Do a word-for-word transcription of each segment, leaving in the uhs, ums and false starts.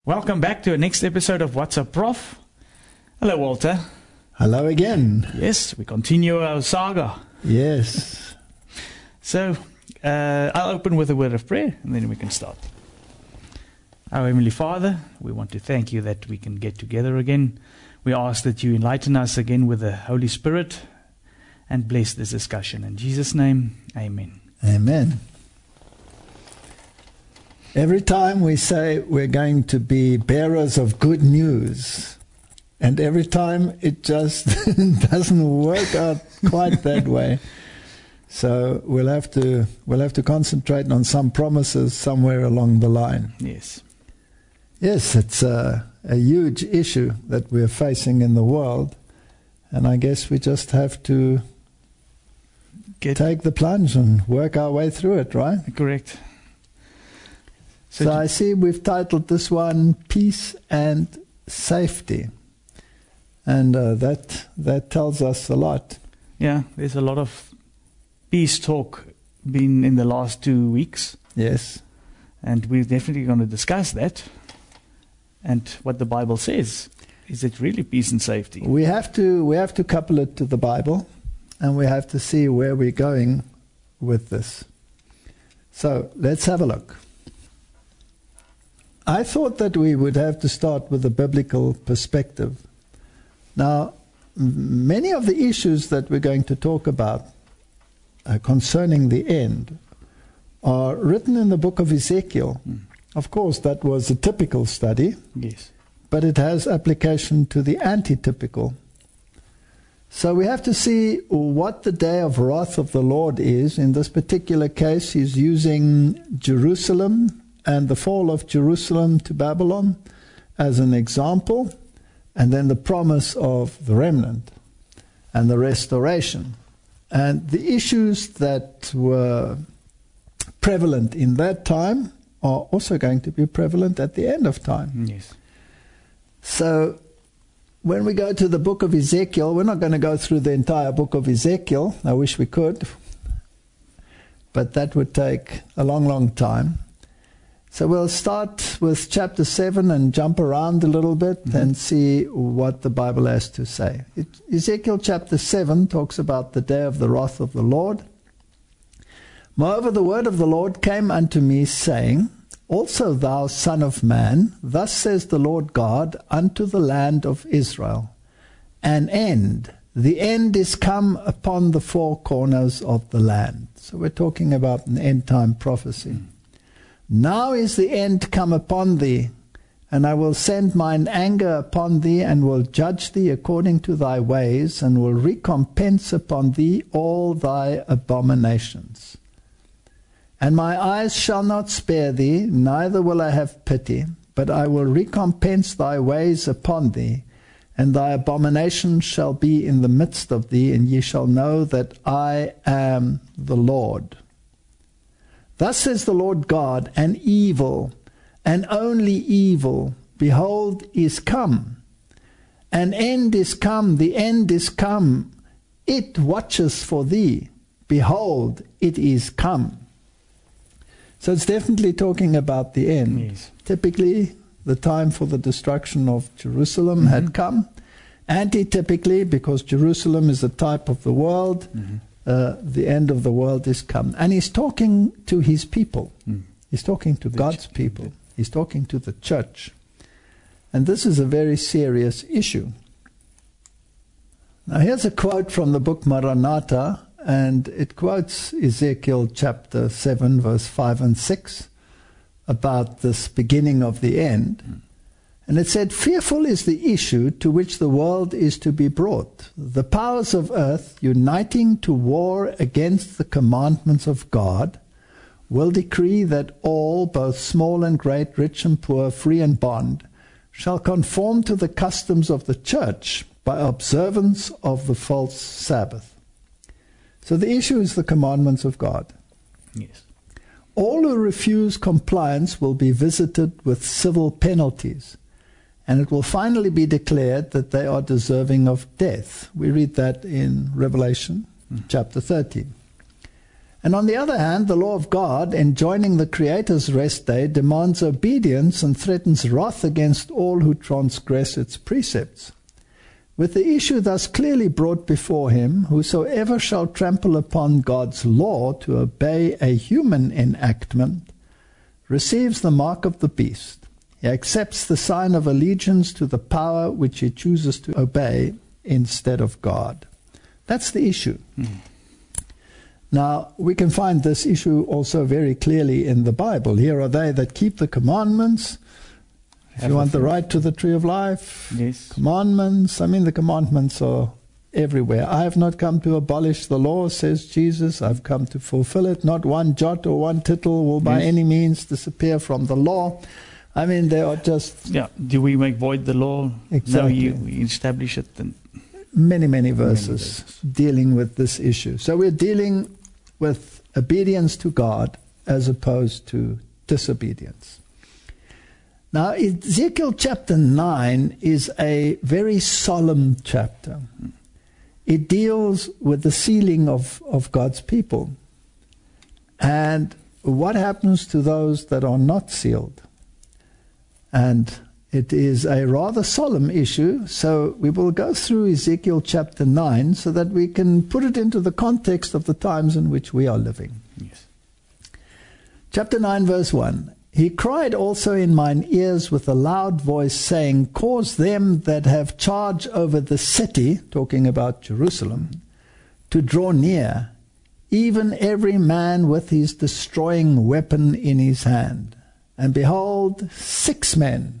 Welcome back to the next episode of What's Up, Prof? Hello, Walter. Hello again. Yes, we continue our saga. Yes. So, uh, I'll open with a word of prayer, and then we can start. Our Heavenly Father, we want to thank you that we can get together again. We ask that you enlighten us again with the Holy Spirit and bless this discussion. In Jesus' name, amen. Amen. Every time we say we're going to be bearers of good news, and every time it just doesn't work out quite that way. So we'll have to we'll have to concentrate on some promises somewhere along the line. Yes. Yes, it's a, a huge issue that we're facing in the world, and I guess we just have to Get take the plunge and work our way through it, right? correct. So, So, I see we've titled this one Peace and Safety. And uh, that that tells us a lot. yeah, there's a lot of peace talk been in the last two weeks, Yes. and we're definitely going to discuss that and what the Bible says. Is it really peace and safety? We have to we have to couple it to the Bible, and we have to see where we're going with this. So let's have a look. I thought that we would have to start with a biblical perspective. Now, m- many of the issues that we're going to talk about uh, concerning the end are written in the book of Ezekiel. Mm. Of course, that was a typical study, Yes. but it has application to the anti-typical. So we have to see what the day of wrath of the Lord is. In this particular case, he's using Jerusalem and the fall of Jerusalem to Babylon as an example, and then the promise of the remnant and the restoration. And the issues that were prevalent in that time are also going to be prevalent at the end of time. Yes. So when we go to the book of Ezekiel, we're not going to go through the entire book of Ezekiel. I wish we could, but that would take a long, long time. So we'll start with chapter seven and jump around a little bit mm-hmm. and see what the Bible has to say. It, Ezekiel chapter seven talks about the day of the wrath of the Lord. Moreover, the word of the Lord came unto me, saying, Also thou, son of man, thus says the Lord God unto the land of Israel, An end, the end is come upon the four corners of the land. So we're talking about an end-time prophecy. Mm. Now is the end come upon thee, and I will send mine anger upon thee, and will judge thee according to thy ways, and will recompense upon thee all thy abominations. And my eyes shall not spare thee, neither will I have pity, but I will recompense thy ways upon thee, and thy abominations shall be in the midst of thee, and ye shall know that I am the Lord. Thus says the Lord God, An evil, and only evil, behold, is come. An end is come, the end is come. It watches for thee. Behold, it is come. So it's definitely talking about the end. Yes. Typically, the time for the destruction of Jerusalem Mm-hmm. had come. Anti-typically, because Jerusalem is a type of the world, Mm-hmm. uh, the end of the world is come. And he's talking to his people. Mm. He's talking to The God's ch- people. He's talking to the church. And this is a very serious issue. Now here's a quote from the book Maranatha, and it quotes Ezekiel chapter seven, verse five and six, about this beginning of the end. Mm. And it said, Fearful is the issue to which the world is to be brought. The powers of earth, uniting to war against the commandments of God, will decree that all, both small and great, rich and poor, free and bond, shall conform to the customs of the church by observance of the false Sabbath. So the issue is the commandments of God. Yes. All who refuse compliance will be visited with civil penalties, and it will finally be declared that they are deserving of death. We read that in Revelation mm. chapter thirteen. And on the other hand, the law of God, enjoining the Creator's rest day, demands obedience and threatens wrath against all who transgress its precepts. With the issue thus clearly brought before him, whosoever shall trample upon God's law to obey a human enactment receives the mark of the beast. He accepts the sign of allegiance to the power which he chooses to obey instead of God. That's the issue. Mm. Now, we can find this issue also very clearly in the Bible. Here are they that keep the commandments. If Have you want the right to the tree of life, yes. Commandments, I mean the commandments are everywhere. I have not come to abolish the law, says Jesus. I've come to fulfill it. Not one jot or one tittle will by yes. any means disappear from the law. I mean, they are just... Yeah, do we make void the law? Exactly. No, you, we establish it. And many, many verses, many verses dealing with this issue. So we're dealing with obedience to God as opposed to disobedience. Now, Ezekiel chapter nine is a very solemn chapter. It deals with the sealing of, of God's people and what happens to those that are not sealed. And it is a rather solemn issue, so we will go through Ezekiel chapter nine so that we can put it into the context of the times in which we are living. Yes. Chapter nine, verse one. He cried also in mine ears with a loud voice, saying, cause them that have charge over the city, talking about Jerusalem, to draw near, even every man with his destroying weapon in his hand. And behold, six men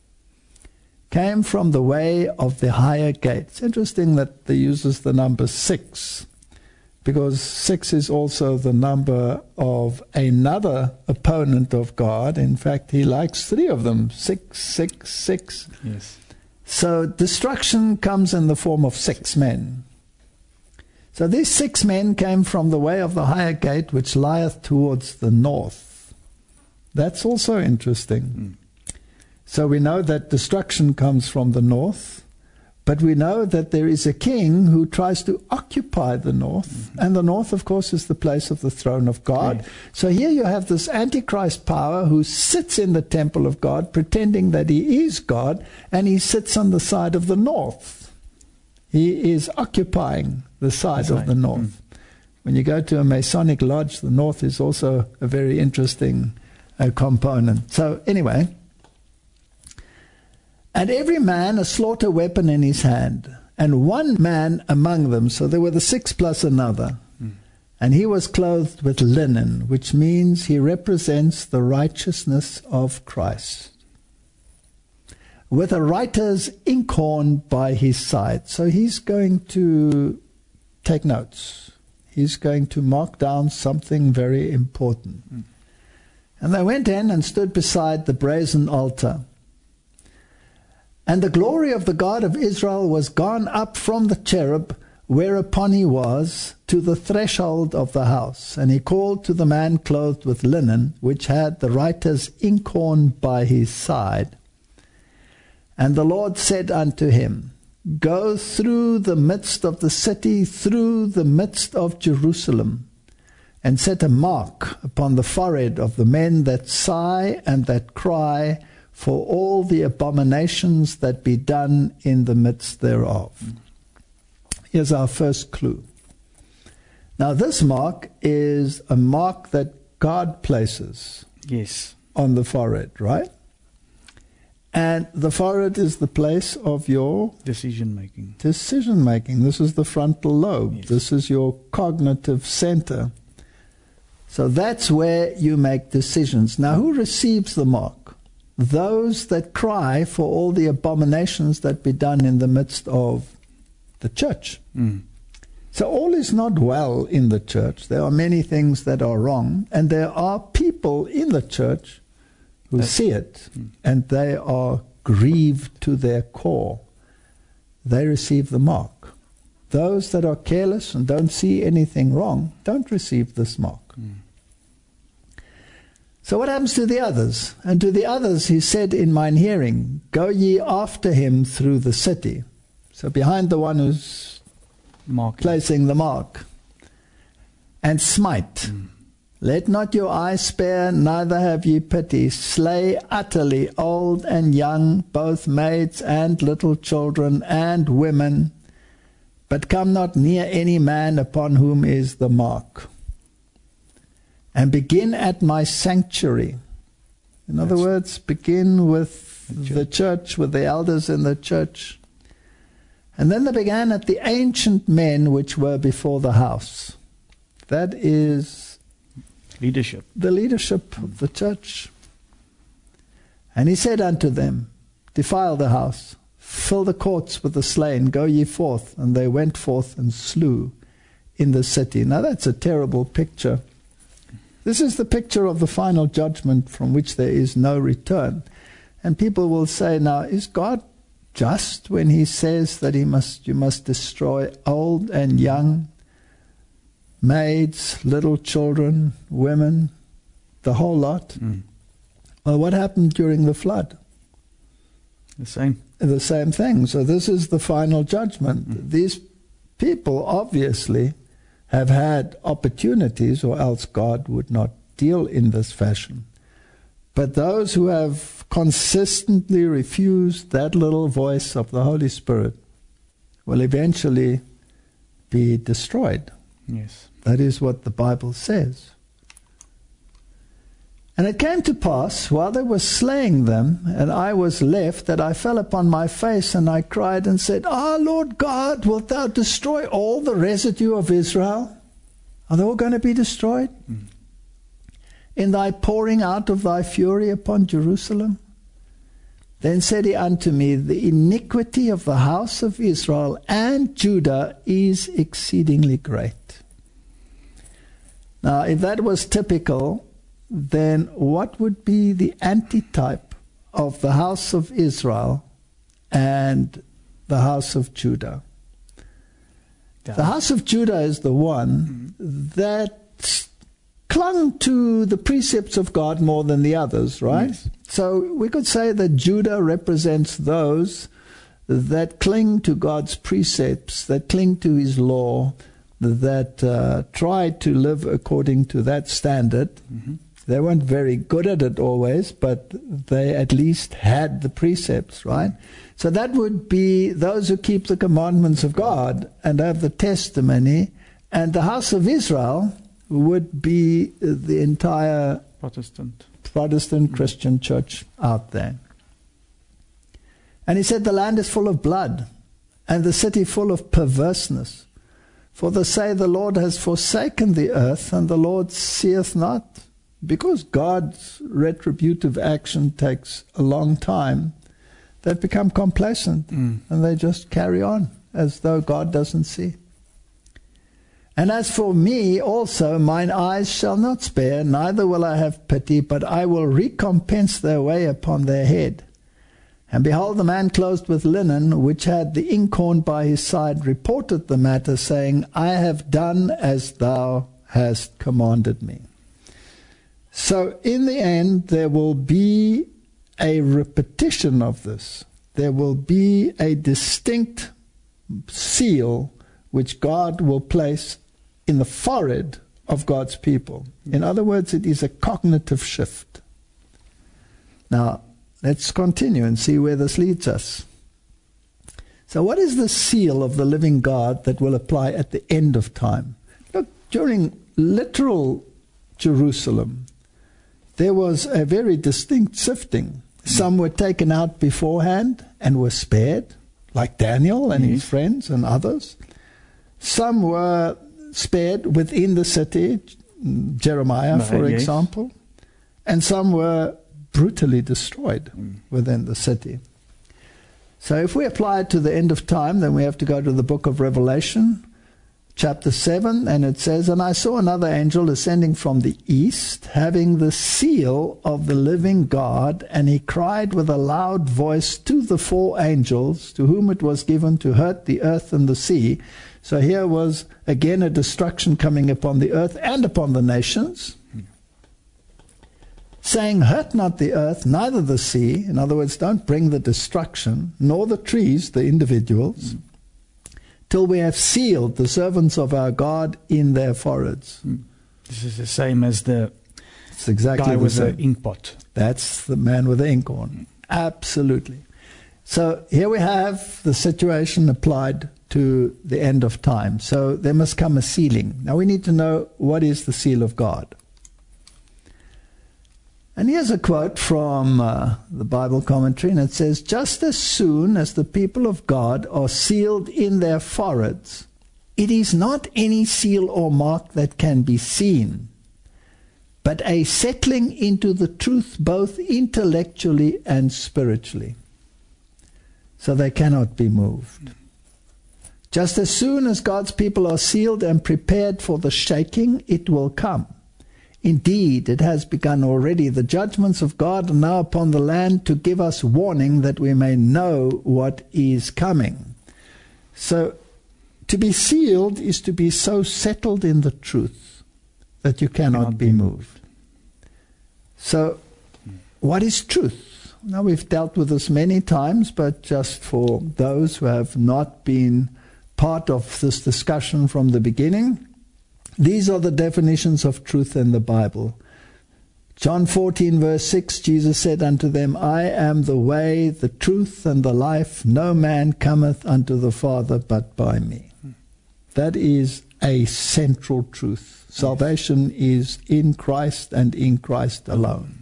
came from the way of the higher gate. It's interesting that they uses the number six, because six is also the number of another opponent of God. In fact, he likes three of them, six, six, six. Yes. So destruction comes in the form of six men. So these six men came from the way of the higher gate, which lieth towards the north. That's also interesting. Mm. So we know that destruction comes from the north, but we know that there is a king who tries to occupy the north, mm-hmm. and the north, of course, is the place of the throne of God. Right. So here you have this Antichrist power who sits in the temple of God, pretending that he is God, and he sits on the side of the north. He is occupying the side That's of right. the north. Mm. When you go to a Masonic lodge, the north is also a very interesting uh, component. So anyway... And every man a slaughter weapon in his hand, and one man among them, so there were the six plus another, mm. and he was clothed with linen, which means he represents the righteousness of Christ, with a writer's inkhorn by his side. So he's going to take notes. He's going to mark down something very important. Mm. And they went in and stood beside the brazen altar. And the glory of the God of Israel was gone up from the cherub whereupon he was to the threshold of the house. And he called to the man clothed with linen, which had the writer's inkhorn by his side. And the Lord said unto him, Go through the midst of the city, through the midst of Jerusalem, and set a mark upon the forehead of the men that sigh and that cry, for all the abominations that be done in the midst thereof. Here's our first clue. Now this mark is a mark that God places yes. on the forehead, right? And the forehead is the place of your decision making. Decision making. This is the frontal lobe. Yes. This is your cognitive center. So that's where you make decisions. Now who receives the mark? Those that cry for all the abominations that be done in the midst of the church. Mm. So all is not well in the church. There are many things that are wrong, and there are people in the church who That's, see it, mm. and they are grieved to their core. They receive the mark. Those that are careless and don't see anything wrong don't receive this mark. Mm. So what happens to the others? And to the others he said in mine hearing, Go ye after him through the city. So behind the one who's Mark. placing the mark. and smite. Mm. Let not your eye spare, neither have ye pity. Slay utterly old and young, both maids and little children and women. But come not near any man upon whom is the mark. And begin at my sanctuary. In other That's words, begin with the church. the church, with the elders in the church. And then they began at the ancient men which were before the house. That is leadership. The leadership of the church. And he said unto them, defile the house, fill the courts with the slain, go ye forth. And they went forth and slew in the city. Now that's a terrible picture. This is the picture of the final judgment from which there is no return. And people will say, now, is God just when he says that he must, you must destroy old and young, maids, little children, women, the whole lot? Mm. Well, what happened during the flood? The same. The same thing. So this is the final judgment. Mm. These people obviously have had opportunities, or else God would not deal in this fashion. But those who have consistently refused that little voice of the Holy Spirit will eventually be destroyed. Yes. That is what the Bible says. And it came to pass, while they were slaying them, and I was left, that I fell upon my face, and I cried and said, Ah, Lord God, wilt thou destroy all the residue of Israel? Are they all going to be destroyed? Mm. In thy pouring out of thy fury upon Jerusalem? Then said he unto me, the iniquity of the house of Israel and Judah is exceedingly great. Now, if that was typical, then what would be the antitype of the house of Israel and the house of Judah? Yeah. The house of Judah is the one mm-hmm. that clung to the precepts of God more than the others, right? Yes. So we could say that Judah represents those that cling to God's precepts, that cling to his law, that uh, try to live according to that standard. Mm-hmm. They weren't very good at it always, but they at least had the precepts, right? So that would be those who keep the commandments of God and have the testimony. And the house of Israel would be the entire Protestant, Protestant Christian church out there. And he said, the land is full of blood, and the city full of perverseness. For they say, the Lord has forsaken the earth, and the Lord seeth not. Because God's retributive action takes a long time, they've become complacent, mm. and they just carry on as though God doesn't see. And as for me also, mine eyes shall not spare, neither will I have pity, but I will recompense their way upon their head. And behold, the man clothed with linen, which had the inkhorn by his side, reported the matter, saying, I have done as thou hast commanded me. So in the end, there will be a repetition of this. There will be a distinct seal which God will place in the forehead of God's people. In other words, it is a cognitive shift. Now, let's continue and see where this leads us. So what is the seal of the living God that will apply at the end of time? Look, during literal Jerusalem, there was a very distinct sifting. Some were taken out beforehand and were spared, like Daniel and mm-hmm. his friends and others. Some were spared within the city, Jeremiah, no, for yes. example. And some were brutally destroyed mm. within the city. So if we apply it to the end of time, then we have to go to the book of Revelation, chapter seven, and it says, And I saw another angel ascending from the east, having the seal of the living God, and he cried with a loud voice to the four angels, to whom it was given to hurt the earth and the sea. So here was again a destruction coming upon the earth and upon the nations, saying, Hurt not the earth, neither the sea. In other words, don't bring the destruction, nor the trees, the individuals. till we have sealed the servants of our God in their foreheads. This is the same as the It's exactly guy the with same. the ink pot. That's the man with the inkhorn. Absolutely. So here we have the situation applied to the end of time. So there must come a sealing. Now we need to know, what is the seal of God? And here's a quote from uh, the Bible commentary, and it says, "Just as soon as the people of God are sealed in their foreheads, it is not any seal or mark that can be seen, but a settling into the truth both intellectually and spiritually." So they cannot be moved. Just as soon as God's people are sealed and prepared for the shaking, it will come. Indeed, it has begun already. The judgments of God are now upon the land to give us warning that we may know what is coming. So, to be sealed is to be so settled in the truth that you cannot, cannot be moved. So, what is truth? Now, we've dealt with this many times, but just for those who have not been part of this discussion from the beginning, these are the definitions of truth in the Bible. John fourteen, verse six, Jesus said unto them, "I am the way, the truth, and the life. No man cometh unto the Father but by me." That is a central truth. Salvation is in Christ and in Christ alone.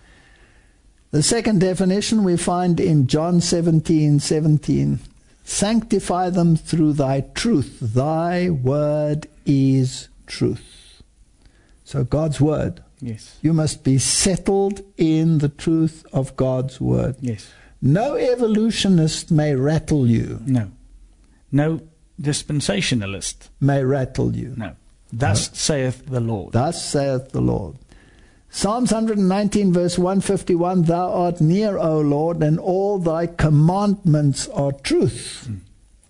The second definition we find in John seventeen, seventeen. "Sanctify them through thy truth. Thy word is truth." So God's word. Yes. You must be settled in the truth of God's word. Yes. No evolutionist may rattle you. No. No dispensationalist May rattle you. No. Thus no. saith the Lord. Thus saith the Lord. Psalms one nineteen, verse one fifty-one, "Thou art near, O Lord, and all thy commandments are truth. Mm.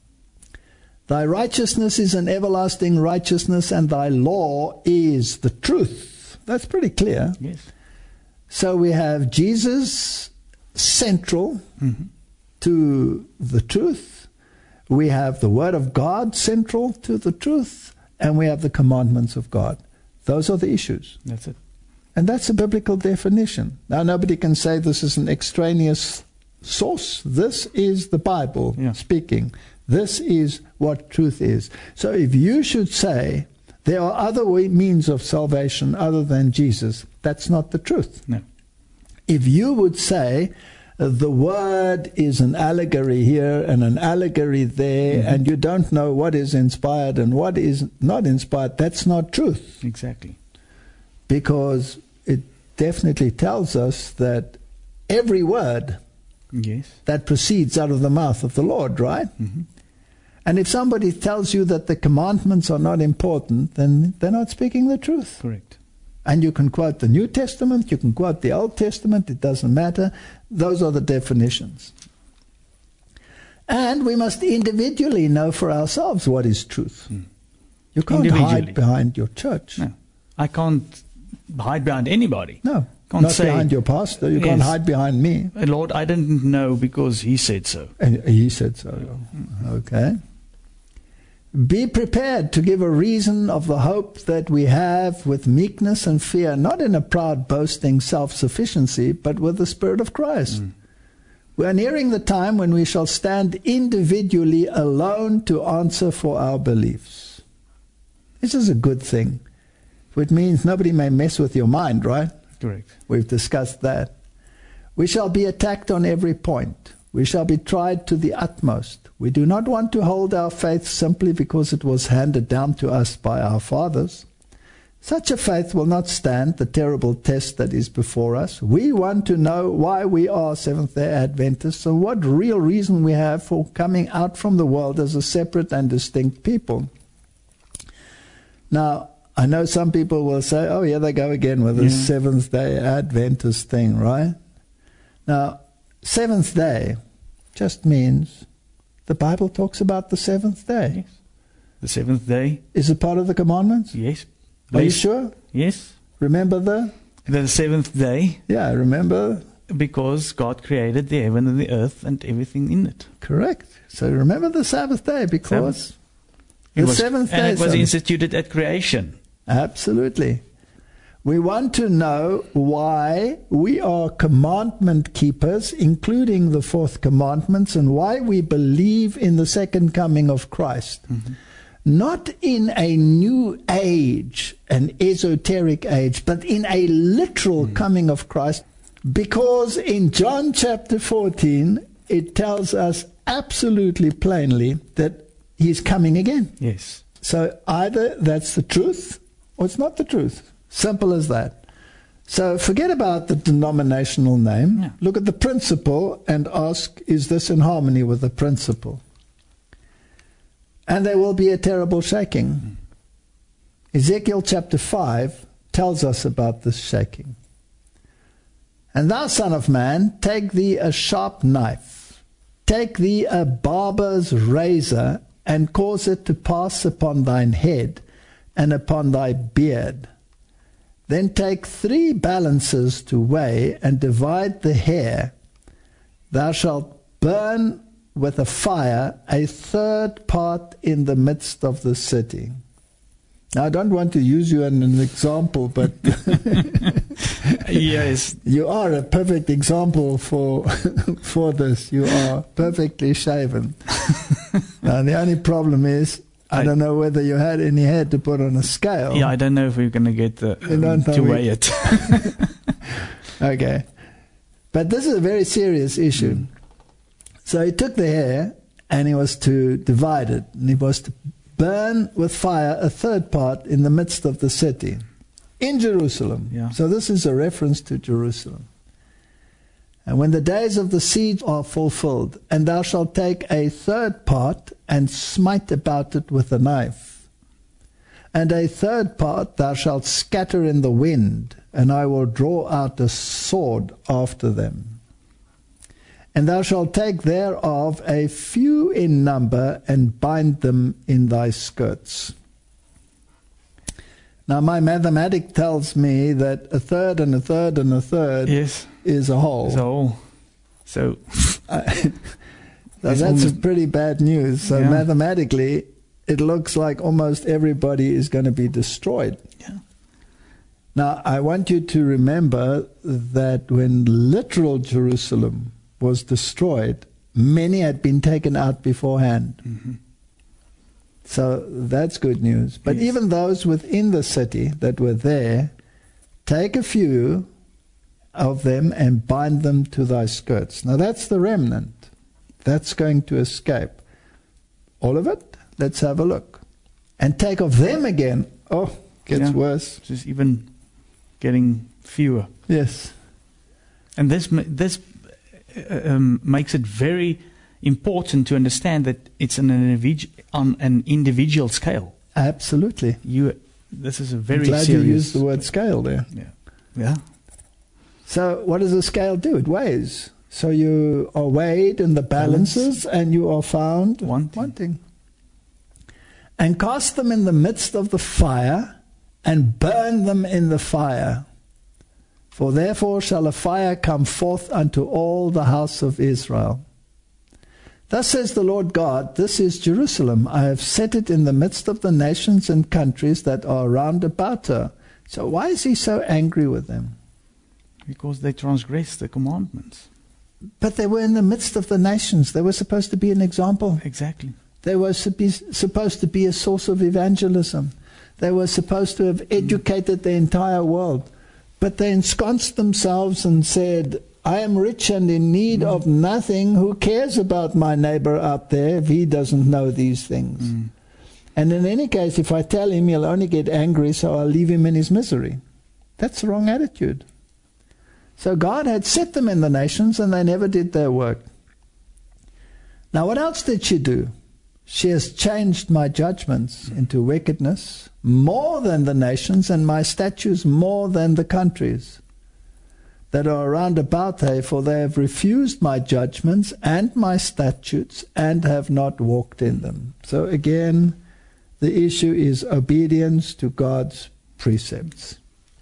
Thy righteousness is an everlasting righteousness, and thy law is the truth." That's pretty clear. Yes. So we have Jesus central mm-hmm. to the truth. We have the Word of God central to the truth. And we have the commandments of God. Those are the issues. That's it. And that's a biblical definition. Now, nobody can say this is an extraneous source. This is the Bible yeah. speaking. This is what truth is. So if you should say there are other way, means of salvation other than Jesus, that's not the truth. No. If you would say uh, the word is an allegory here and an allegory there, mm-hmm. and you don't know what is inspired and what is not inspired, that's not truth. Exactly. Because it definitely tells us that every word yes. that proceeds out of the mouth of the Lord, right? Mm-hmm. And if somebody tells you that the commandments are not important, then they're not speaking the truth. Correct. And you can quote the New Testament, you can quote the Old Testament, it doesn't matter. Those are the definitions. And we must individually know for ourselves what is truth. Mm. You can't hide behind your church. No. I can't hide behind anybody. No, can't not say, behind your pastor. You yes, can't hide behind me. Lord, I didn't know because he said so. And he said so. Mm-hmm. Okay. Be prepared to give a reason of the hope that we have with meekness and fear, not in a proud, boasting self-sufficiency, but with the Spirit of Christ. Mm. We are nearing the time when we shall stand individually alone to answer for our beliefs. This is a good thing. Which means nobody may mess with your mind, right? Correct. We've discussed that. We shall be attacked on every point. We shall be tried to the utmost. We do not want to hold our faith simply because it was handed down to us by our fathers. Such a faith will not stand the terrible test that is before us. We want to know why we are Seventh-day Adventists and what real reason we have for coming out from the world as a separate and distinct people. Now, I know some people will say, oh, yeah, they go again with this yeah. Seventh-day Adventist thing, right? Now, seventh day just means the Bible talks about the seventh day. Yes. The seventh day. Is it part of the commandments? Yes. Are Bless. you sure? Yes. Remember the? The seventh day. Yeah, I remember. Because God created the heaven and the earth and everything in it. Correct. So remember the Sabbath day because... Sabbath. The It was, seventh and day it was Sabbath. instituted at creation. Absolutely. We want to know why we are commandment keepers, including the fourth commandments, and why we believe in the second coming of Christ. Mm-hmm. Not in a new age, an esoteric age, but in a literal mm. coming of Christ. Because in John chapter fourteen, it tells us absolutely plainly that he's coming again. Yes. So either that's the truth or it's not the truth. Simple as that. So forget about the denominational name. Yeah. Look at the principle and ask, is this in harmony with the principle? And there will be a terrible shaking. Mm. Ezekiel chapter five tells us about this shaking. And thou, son of man, take thee a sharp knife, take thee a barber's razor, and cause it to pass upon thine head and upon thy beard. Then take three balances to weigh, and divide the hair. Thou shalt burn with a fire a third part in the midst of the city. Now, I don't want to use you as an example, but yes, you are a perfect example for for this. You are perfectly shaven. Now, the only problem is, I, I don't know whether you had any hair to put on a scale. Yeah, I don't know if we're going to get the, um, to weigh it. Okay. But this is a very serious issue. Mm. So he took the hair and he was to divide it. And he was to burn with fire a third part in the midst of the city. In Jerusalem. Yeah. So this is a reference to Jerusalem. And when the days of the siege are fulfilled, and thou shalt take a third part and smite about it with a knife, and a third part thou shalt scatter in the wind, and I will draw out a sword after them. And thou shalt take thereof a few in number, and bind them in thy skirts. Now my mathematic tells me that a third and a third and a third yes. is a whole. Is a whole. So, I, that's a pretty bad news. So yeah. Mathematically, it looks like almost everybody is going to be destroyed. Yeah. Now, I want you to remember that when literal Jerusalem was destroyed, many had been taken out beforehand. Mm-hmm. So that's good news. But yes. even those within the city that were there, take a few of them and bind them to thy skirts. Now that's the remnant. That's going to escape. All of it? Let's have a look. And take of them again. Oh, gets yeah. worse. Just even getting fewer. Yes. And this this um, makes it very important to understand that it's an individual on an individual scale. Absolutely. You. This is a very I'm glad serious. you used the word scale there. Yeah. Yeah. So what does a scale do? It weighs. So you are weighed in the balances, Balance. and you are found wanting. wanting. And cast them in the midst of the fire, and burn them in the fire. For therefore shall a fire come forth unto all the house of Israel. Thus says the Lord God, this is Jerusalem. I have set it in the midst of the nations and countries that are round about her. So why is he so angry with them? Because they transgressed the commandments. But they were in the midst of the nations. They were supposed to be an example. Exactly. They were supposed to be a source of evangelism. They were supposed to have educated the entire world. But they ensconced themselves and said, I am rich and in need mm. of nothing. Who cares about my neighbor out there if he doesn't know these things? Mm. And in any case, if I tell him, he'll only get angry, so I'll leave him in his misery. That's the wrong attitude. So God had set them in the nations, and they never did their work. Now, what else did she do? She has changed my judgments into wickedness more than the nations, and my statutes more than the countries that are round about her, for they have refused my judgments and my statutes, and have not walked in them. So again, the issue is obedience to God's precepts.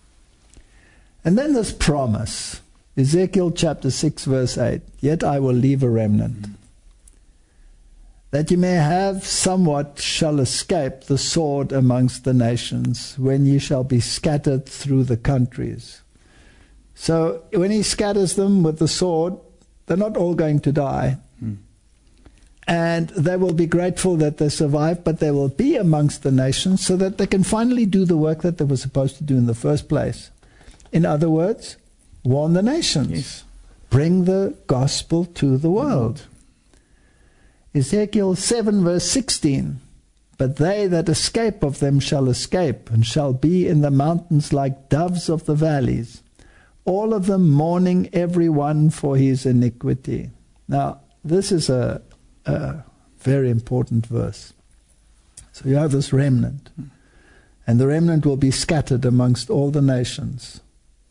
And then this promise, Ezekiel chapter six verse eight, yet I will leave a remnant. that ye may have somewhat shall escape the sword amongst the nations, when ye shall be scattered through the countries. So when he scatters them with the sword, they're not all going to die. Mm. And they will be grateful that they survived, but they will be amongst the nations so that they can finally do the work that they were supposed to do in the first place. In other words, warn the nations. Yes. Bring the gospel to the world. Ezekiel seven verse sixteen. But they that escape of them shall escape, and shall be in the mountains like doves of the valleys, all of them mourning every one for his iniquity. Now, this is a, a very important verse. So you have this remnant, and the remnant will be scattered amongst all the nations.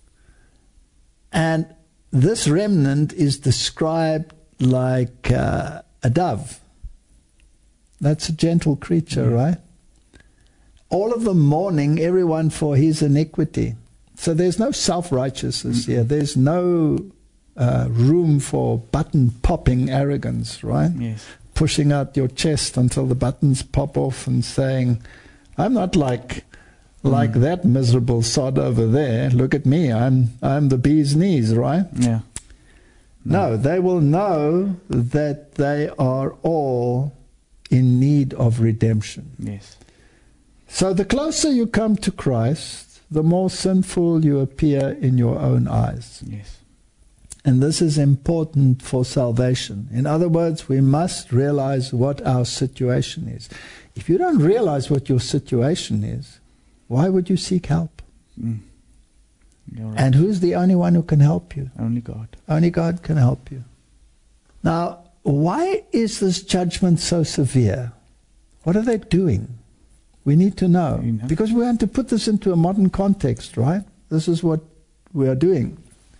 And this remnant is described like uh, a dove. That's a gentle creature, yeah. right? All of them mourning, everyone for his iniquity. So there's no self-righteousness mm-hmm. here. There's no uh, room for button-popping arrogance, right? Yes. Pushing out your chest until the buttons pop off and saying, I'm not like... Like mm. that miserable sod over there. Look at me. I'm I'm the bee's knees, right? Yeah. No, no they will know that they are all in need of redemption. Yes. So the closer you come to Christ, the more sinful you appear in your own eyes. Yes. And this is important for salvation. In other words, we must realize what our situation is. If you don't realize what your situation is, why would you seek help? Mm. Right. And who's the only one who can help you? Only God. Only God can help you. Now, why is this judgment so severe? What are they doing? We need to know. You know. Because we want to put this into a modern context, right? This is what we are doing.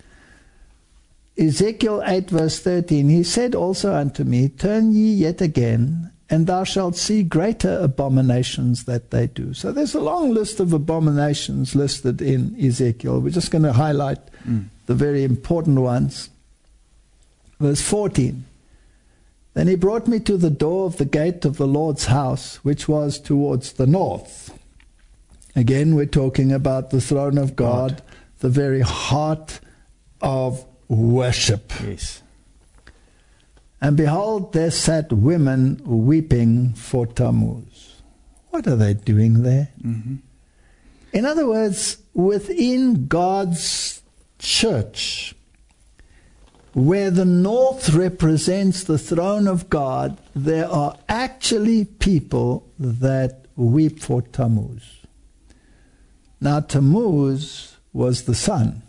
Ezekiel eight verse thirteen, he said also unto me, turn ye yet again, and thou shalt see greater abominations that they do. So there's a long list of abominations listed in Ezekiel. We're just going to highlight mm. the very important ones. Verse fourteen. Then he brought me to the door of the gate of the Lord's house, which was towards the north. Again, we're talking about the throne of God, God. the very heart of worship. Yes. And behold, there sat women weeping for Tammuz. What are they doing there? Mm-hmm. In other words, within God's church, where the north represents the throne of God, there are actually people that weep for Tammuz. Now, Tammuz was the sun.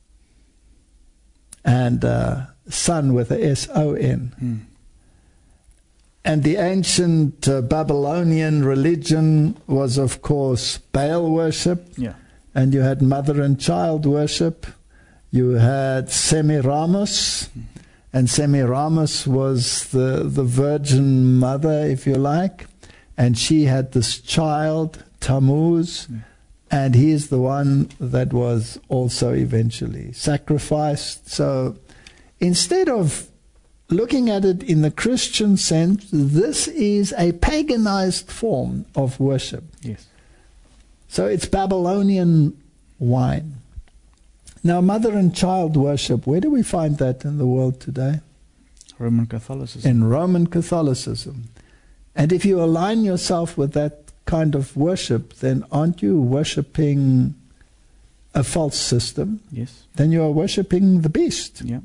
And uh, sun with a S O N. Mm. And the ancient uh, Babylonian religion was, of course, Baal worship. Yeah. And you had mother and child worship. You had Semiramis. Mm. And Semiramis was the, the virgin mother, if you like. And she had this child, Tammuz. Mm. And he is the one that was also eventually sacrificed. So instead of looking at it in the Christian sense, this is a paganized form of worship. Yes. So it's Babylonian wine. Now, mother and child worship, where do we find that in the world today? Roman Catholicism. In Roman Catholicism. And if you align yourself with that kind of worship, then aren't you worshipping a false system? Yes. Then you are worshipping the beast. Yeah.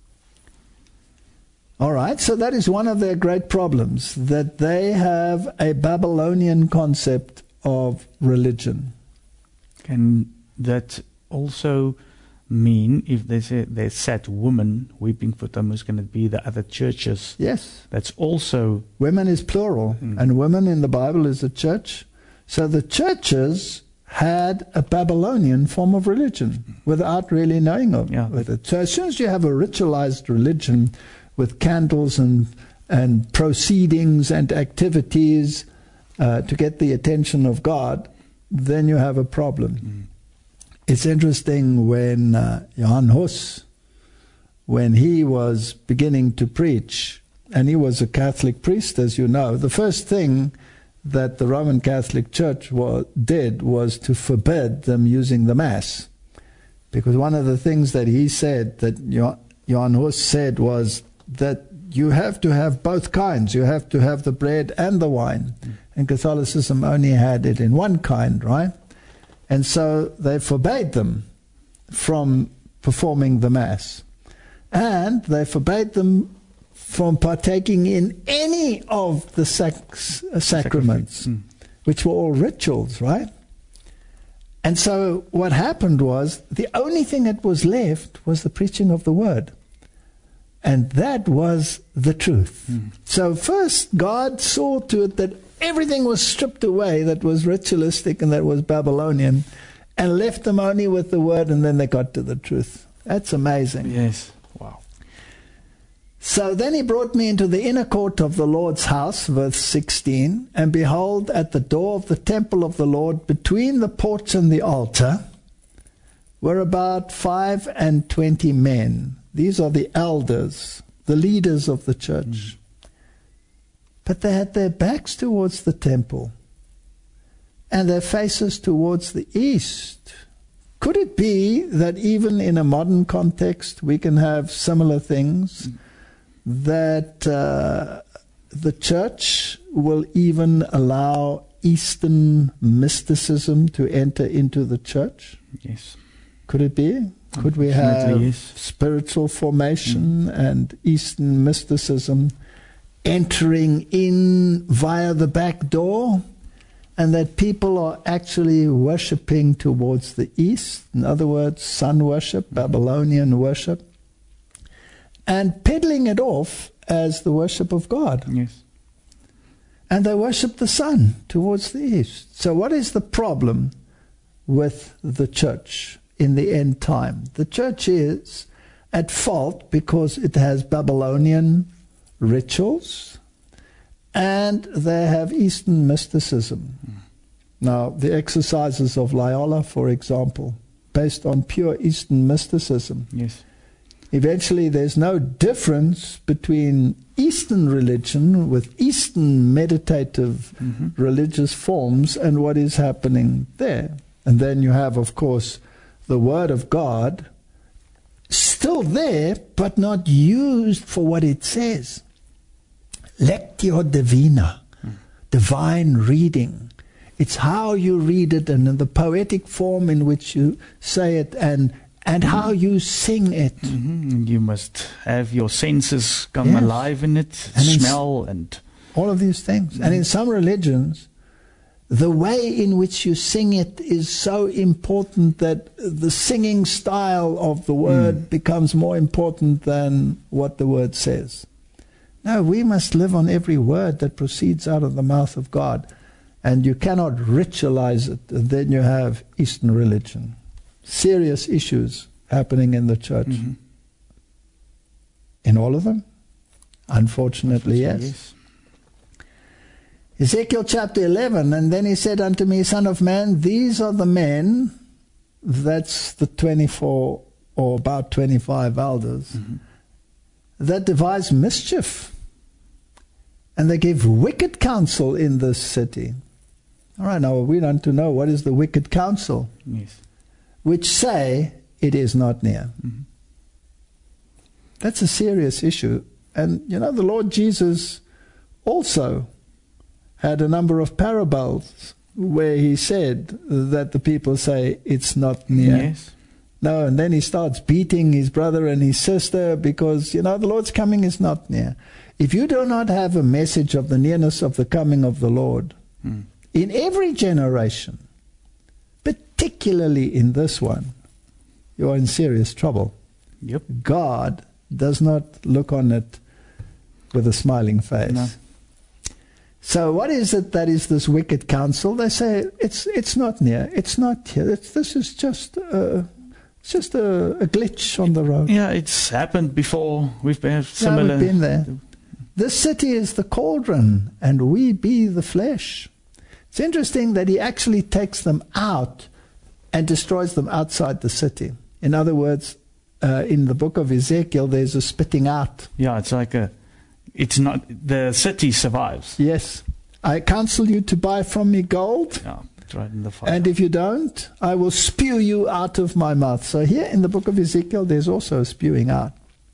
All right, so that is one of their great problems, that they have a Babylonian concept of religion. Can that also mean, if there's a there's sat woman weeping for Tammuz, can it be the other churches? Yes. That's also... Women is plural, mm. and women in the Bible is a church. So the churches had a Babylonian form of religion without really knowing of yeah. it. So as soon as you have a ritualized religion with candles and, and proceedings and activities uh, to get the attention of God, then you have a problem. Mm. It's interesting when uh, Johann Hus, when he was beginning to preach, and he was a Catholic priest, as you know, the first thing that the Roman Catholic Church was, did was to forbid them using the Mass. Because one of the things that he said, that Jan Hus said, was that you have to have both kinds. You have to have the bread and the wine. Mm. And Catholicism only had it in one kind, right? And so they forbade them from performing the Mass. And they forbade them from partaking in any of the sac- sacraments, mm. which were all rituals, right? And so what happened was, the only thing that was left was the preaching of the Word. And that was the truth. Mm. So first, God saw to it that everything was stripped away that was ritualistic and that was Babylonian, and left them only with the Word, and then they got to the truth. That's amazing. Yes. Wow. So then he brought me into the inner court of the Lord's house, verse sixteen, and behold, at the door of the temple of the Lord, between the porch and the altar, were about five and twenty men. These are the elders, the leaders of the church. Mm. But they had their backs towards the temple and their faces towards the east. Could it be that even in a modern context we can have similar things, mm. that uh, the church will even allow Eastern mysticism to enter into the church? Yes. Could it be? Could we have yes. spiritual formation mm. and Eastern mysticism entering in via the back door, and that people are actually worshipping towards the east? In other words, sun worship, mm. Babylonian worship, and peddling it off as the worship of God. Yes. And they worship the sun towards the east. So what is the problem with the church in the end time? The church is at fault because it has Babylonian rituals and they have Eastern mysticism. Mm. Now, the exercises of Loyola, for example, based on pure Eastern mysticism. Yes. Eventually, there's no difference between Eastern religion with Eastern meditative mm-hmm. religious forms and what is happening there. And then you have, of course, the Word of God still there, but not used for what it says. Lectio Divina, mm. divine reading. It's how you read it and in the poetic form in which you say it, and and mm. how you sing it. Mm-hmm. You must have your senses come yes. alive in it, and smell and all of these things. Mm. And in some religions, the way in which you sing it is so important that the singing style of the word mm. becomes more important than what the word says. No, we must live on every word that proceeds out of the mouth of God. And you cannot ritualize it, and then you have Eastern religion. Serious issues happening in the church. Mm-hmm. In all of them? Unfortunately, yes. yes. Ezekiel chapter eleven, and then he said unto me, Son of man, these are the men, that's the twenty-four or about twenty-five elders, mm-hmm. that devise mischief, and they give wicked counsel in this city. All right, now we want to know, what is the wicked counsel? Yes. Which say, it is not near. Mm-hmm. That's a serious issue. And, you know, the Lord Jesus also had a number of parables where he said that the people say it's not near. Yes. No, and then he starts beating his brother and his sister because, you know, the Lord's coming is not near. If you do not have a message of the nearness of the coming of the Lord, mm. in every generation, particularly in this one, you are in serious trouble. Yep. God does not look on it with a smiling face. No. So what is it that is this wicked counsel? They say it's it's not near. It's not here. It's, this is just uh, it's just a, a glitch on the road. Yeah, it's happened before. We've been similar. Yeah, we've been there. This city is the cauldron, and we be the flesh. It's interesting that he actually takes them out and destroys them outside the city. In other words, uh, in the book of Ezekiel, there's a spitting out. Yeah, it's like a it's not, the city survives. Yes. I counsel you to buy from me gold. Yeah, it's right in the fire. And if you don't, I will spew you out of my mouth. So here in the book of Ezekiel, there's also a spewing out.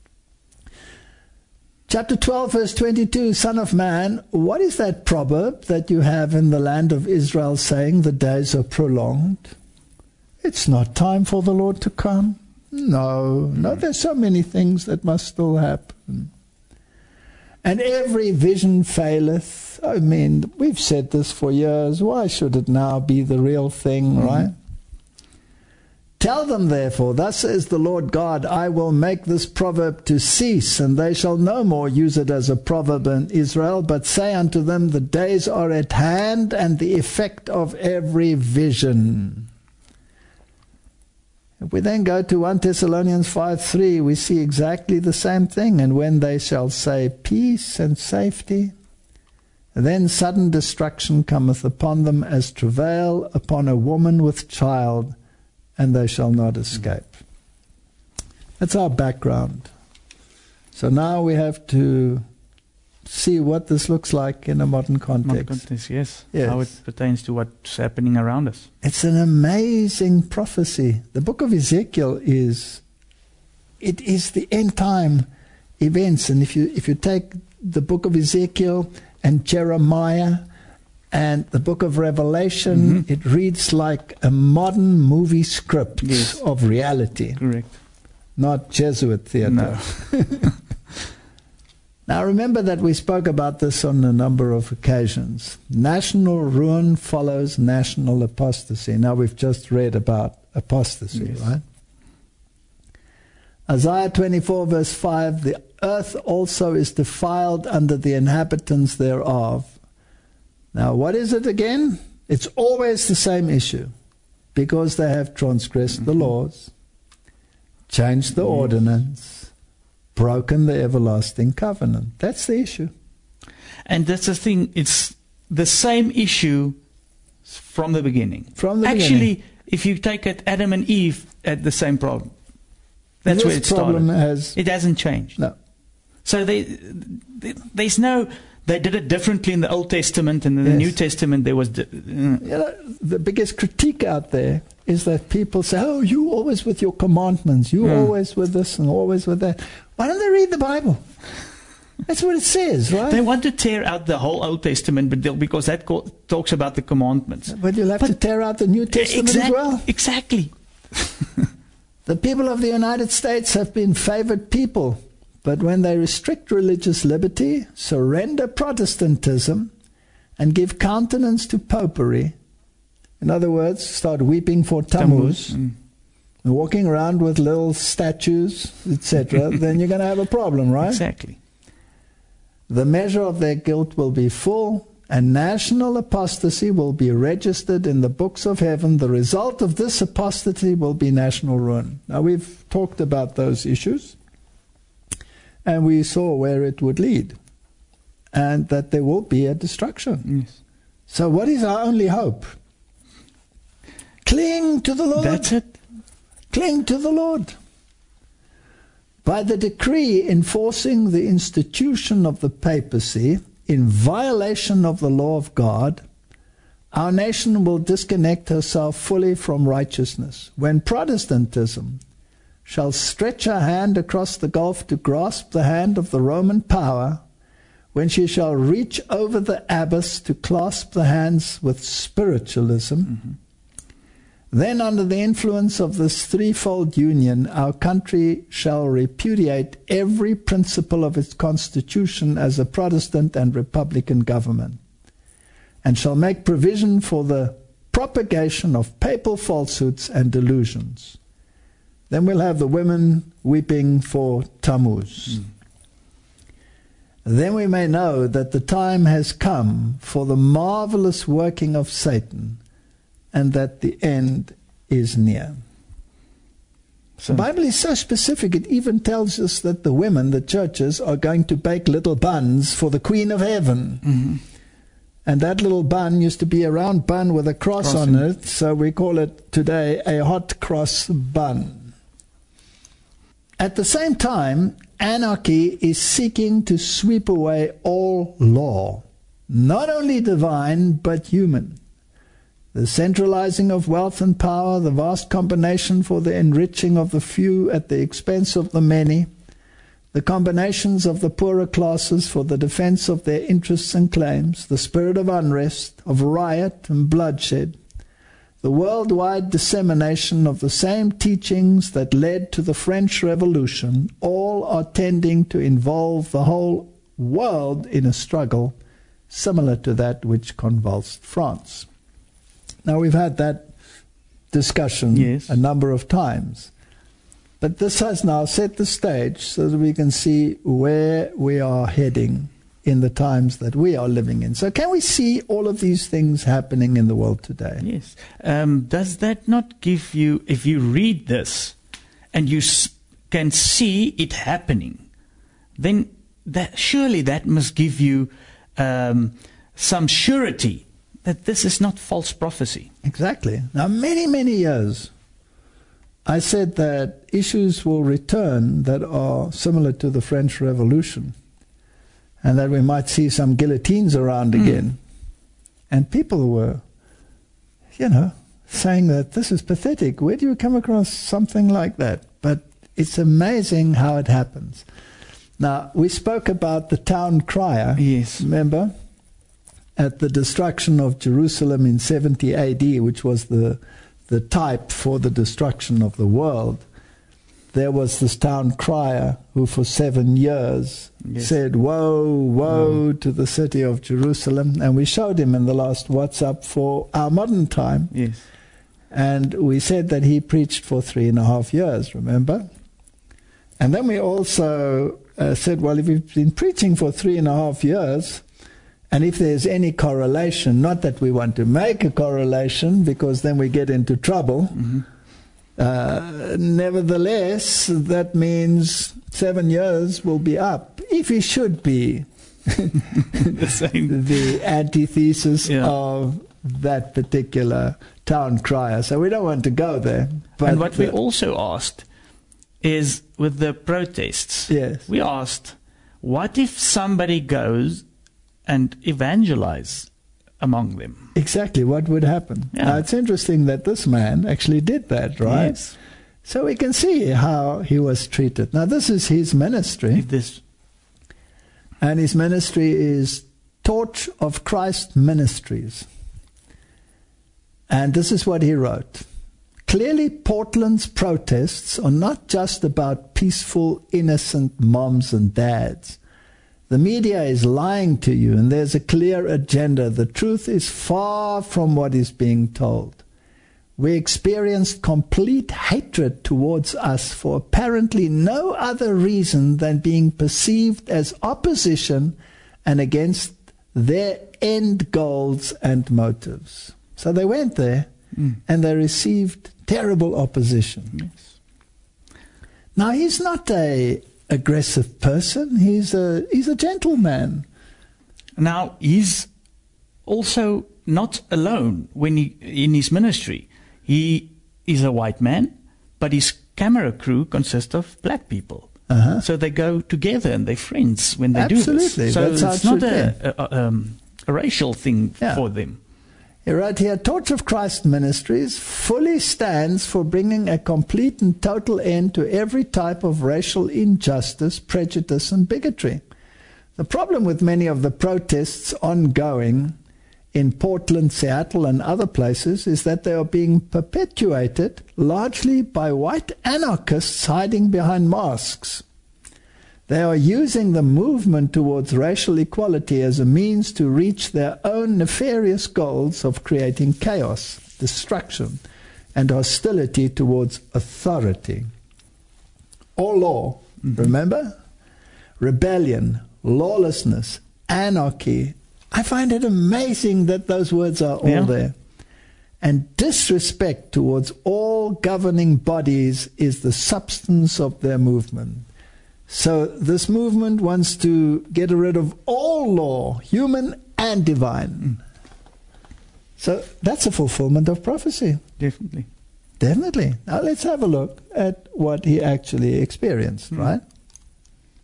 Chapter twelve, verse twenty-two, Son of man, what is that proverb that you have in the land of Israel saying the days are prolonged? It's not time for the Lord to come. No, no, there's so many things that must still happen. And every vision faileth. I mean, we've said this for years. Why should it now be the real thing, mm-hmm. right? Tell them, therefore, thus says the Lord God, I will make this proverb to cease, and they shall no more use it as a proverb in Israel, but say unto them, the days are at hand, and the effect of every vision. If we then go to First Thessalonians five three, we see exactly the same thing. And when they shall say peace and safety, then sudden destruction cometh upon them as travail upon a woman with child, and they shall not escape. That's our background. So now we have to see what this looks like in a modern context. Modern context, yes. Yes. How it pertains to what's happening around us. It's an amazing prophecy. The book of Ezekiel is, it is the end time events. And if you if you take the book of Ezekiel and Jeremiah and the book of Revelation, mm-hmm. it reads like a modern movie script yes. of reality. Correct. Not Jesuit theater. No. Now remember that we spoke about this on a number of occasions. National ruin follows national apostasy. Now we've just read about apostasy, yes. right? Isaiah twenty-four verse five, the earth also is defiled under the inhabitants thereof. Now what is it again? It's always the same issue. Because they have transgressed mm-hmm. the laws, changed the yes. ordinance, broken the everlasting covenant. That's the issue. And that's the thing. It's the same issue from the beginning. From the Actually, beginning. if you take it, Adam and Eve had the same problem. That's this where it problem started. Has, it hasn't changed. No. So they, they, there's no... They did it differently in the Old Testament, and in the yes. New Testament there was... Uh, you know, the biggest critique out there is that people say, oh, you always with your commandments, you mm. always with this and always with that. Why don't they read the Bible? That's what it says, right? They want to tear out the whole Old Testament but because that co- talks about the commandments. But you'll have but to tear out the New Testament exact, as well. Exactly. The people of the United States have been favored people. But when they restrict religious liberty, surrender Protestantism, and give countenance to popery, in other words, start weeping for Tammuz, Tammuz. Mm. and walking around with little statues, et cetera, then you're going to have a problem, right? Exactly. The measure of their guilt will be full, and national apostasy will be registered in the books of heaven. The result of this apostasy will be national ruin. Now, we've talked about those issues. And we saw where it would lead, and that there will be a destruction. Yes. So what is our only hope? Cling to the Lord. That's it. Cling to the Lord. By the decree enforcing the institution of the papacy in violation of the law of God, our nation will disconnect herself fully from righteousness. When Protestantism shall stretch her hand across the gulf to grasp the hand of the Roman power, when she shall reach over the abyss to clasp the hands with spiritualism, mm-hmm. then under the influence of this threefold union, our country shall repudiate every principle of its constitution as a Protestant and Republican government, and shall make provision for the propagation of papal falsehoods and delusions. Then we'll have the women weeping for Tammuz. Mm. Then we may know that the time has come for the marvelous working of Satan, and that the end is near. So, the Bible is so specific, it even tells us that the women, the churches, are going to bake little buns for the Queen of Heaven. Mm-hmm. And that little bun used to be a round bun with a cross Crossing. on it, so we call it today a hot cross bun. At the same time, anarchy is seeking to sweep away all law, not only divine but human. The centralizing of wealth and power, the vast combination for the enriching of the few at the expense of the many, the combinations of the poorer classes for the defense of their interests and claims, the spirit of unrest, of riot and bloodshed, the worldwide dissemination of the same teachings that led to the French Revolution, all are tending to involve the whole world in a struggle similar to that which convulsed France. Now, we've had that discussion yes. a number of times. But this has now set the stage so that we can see where we are heading in the times that we are living in. So can we see all of these things happening in the world today? Yes. Um, does that not give you, if you read this and you s- can see it happening, then that surely that must give you um, some surety that this is not false prophecy. Exactly. Now, many, many years, I said that issues will return that are similar to the French Revolution, and that we might see some guillotines around mm. again. And people were, you know, saying that this is pathetic. Where do you come across something like that? But it's amazing how it happens. Now, we spoke about the town crier. Yes. Remember? At the destruction of Jerusalem in seventy A D, which was the the type for the destruction of the world, there was this town crier who for seven years yes. said, woe, woe mm. to the city of Jerusalem. And we showed him in the last WhatsApp for our modern time. Yes. And we said that he preached for three and a half years, remember? And then we also uh, said, well, if he's been preaching for three and a half years, and if there's any correlation, not that we want to make a correlation, because then we get into trouble, mm-hmm. uh, nevertheless, that means seven years will be up. If he should be the same, the antithesis yeah. of that particular town crier. So we don't want to go there. But and what we also asked is, with the protests, yes. we asked, what if somebody goes and evangelize among them? Exactly, what would happen? Yeah. Now, it's interesting that this man actually did that, right? Yes. So we can see how he was treated. Now, this is his ministry. If this, and his ministry is Torch of Christ Ministries. And this is what he wrote. Clearly, Portland's protests are not just about peaceful, innocent moms and dads. The media is lying to you, and there's a clear agenda. The truth is far from what is being told. We experienced complete hatred towards us for apparently no other reason than being perceived as opposition and against their end goals and motives. So they went there mm. and they received terrible opposition. Yes. Now, he's not a aggressive person. He's a he's a gentleman. Now, he's also not alone when he in his ministry. He is a white man, but his camera crew consists of black people. Uh-huh. So they go together and they're friends when they Absolutely. do this. So That's it's not a, a, um, a racial thing yeah. for them. He wrote here, Torch of Christ Ministries fully stands for bringing a complete and total end to every type of racial injustice, prejudice, and bigotry. The problem with many of the protests ongoing in Portland, Seattle, and other places is that they are being perpetuated largely by white anarchists hiding behind masks. They are using the movement towards racial equality as a means to reach their own nefarious goals of creating chaos, destruction, and hostility towards authority. All law, mm-hmm. remember? Rebellion, lawlessness, anarchy. I find it amazing that those words are all yeah. there. And disrespect towards all governing bodies is the substance of their movement. So this movement wants to get rid of all law, human and divine. Mm. So that's a fulfillment of prophecy. Definitely. Definitely. Now let's have a look at what he actually experienced, mm. right?